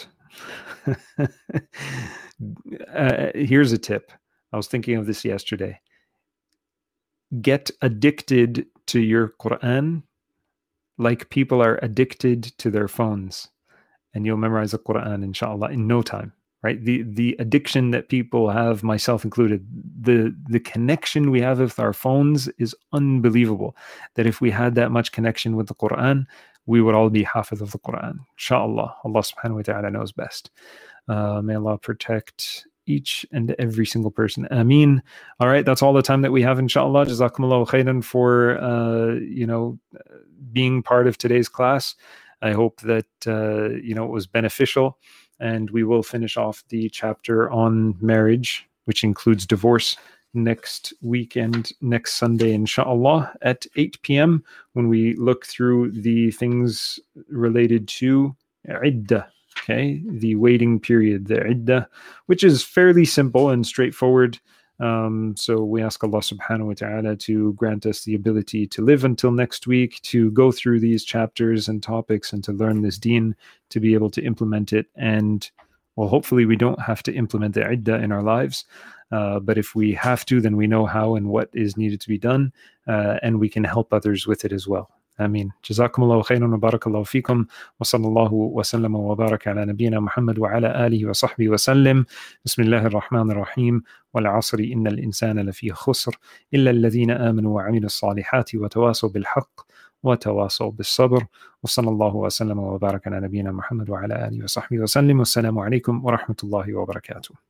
Here's a tip. I was thinking of this yesterday. Get addicted to your Quran like people are addicted to their phones, and you'll memorize the Quran, inshallah, in no time. Right? The addiction that people have, myself included, the connection we have with our phones is unbelievable. That if we had that much connection with the Quran, we would all be hafiz of the Quran. Inshallah, Allah subhanahu wa ta'ala knows best. May Allah protect each and every single person. Ameen. All right, that's all the time that we have, inshallah. Jazakumullahu khairan for being part of today's class. I hope that it was beneficial. And we will finish off the chapter on marriage, which includes divorce, next weekend, next Sunday, inshallah, at 8 p.m. when we look through the things related to iddah, okay, the waiting period, the iddah, which is fairly simple and straightforward. So we ask Allah subhanahu wa ta'ala to grant us the ability to live until next week, to go through these chapters and topics and to learn this deen, to be able to implement it. And well, hopefully we don't have to implement the iddah in our lives. But if we have to, then we know how and what is needed to be done. And we can help others with it as well. آمين. جزاكم الله خيرا وبارك الله فيكم وصلى الله وسلم وبارك على نبينا محمد وعلى آله وصحبه وسلم. بسم الله الرحمن الرحيم. والعصر إن الإنسان لفي خسر إلا الذين آمنوا وعملوا الصالحات وتواصوا بالحق وتواصوا بالصبر. وصلى الله وسلم وبارك على نبينا محمد وعلى آله وصحبه وسلم. والسلام عليكم ورحمة الله وبركاته.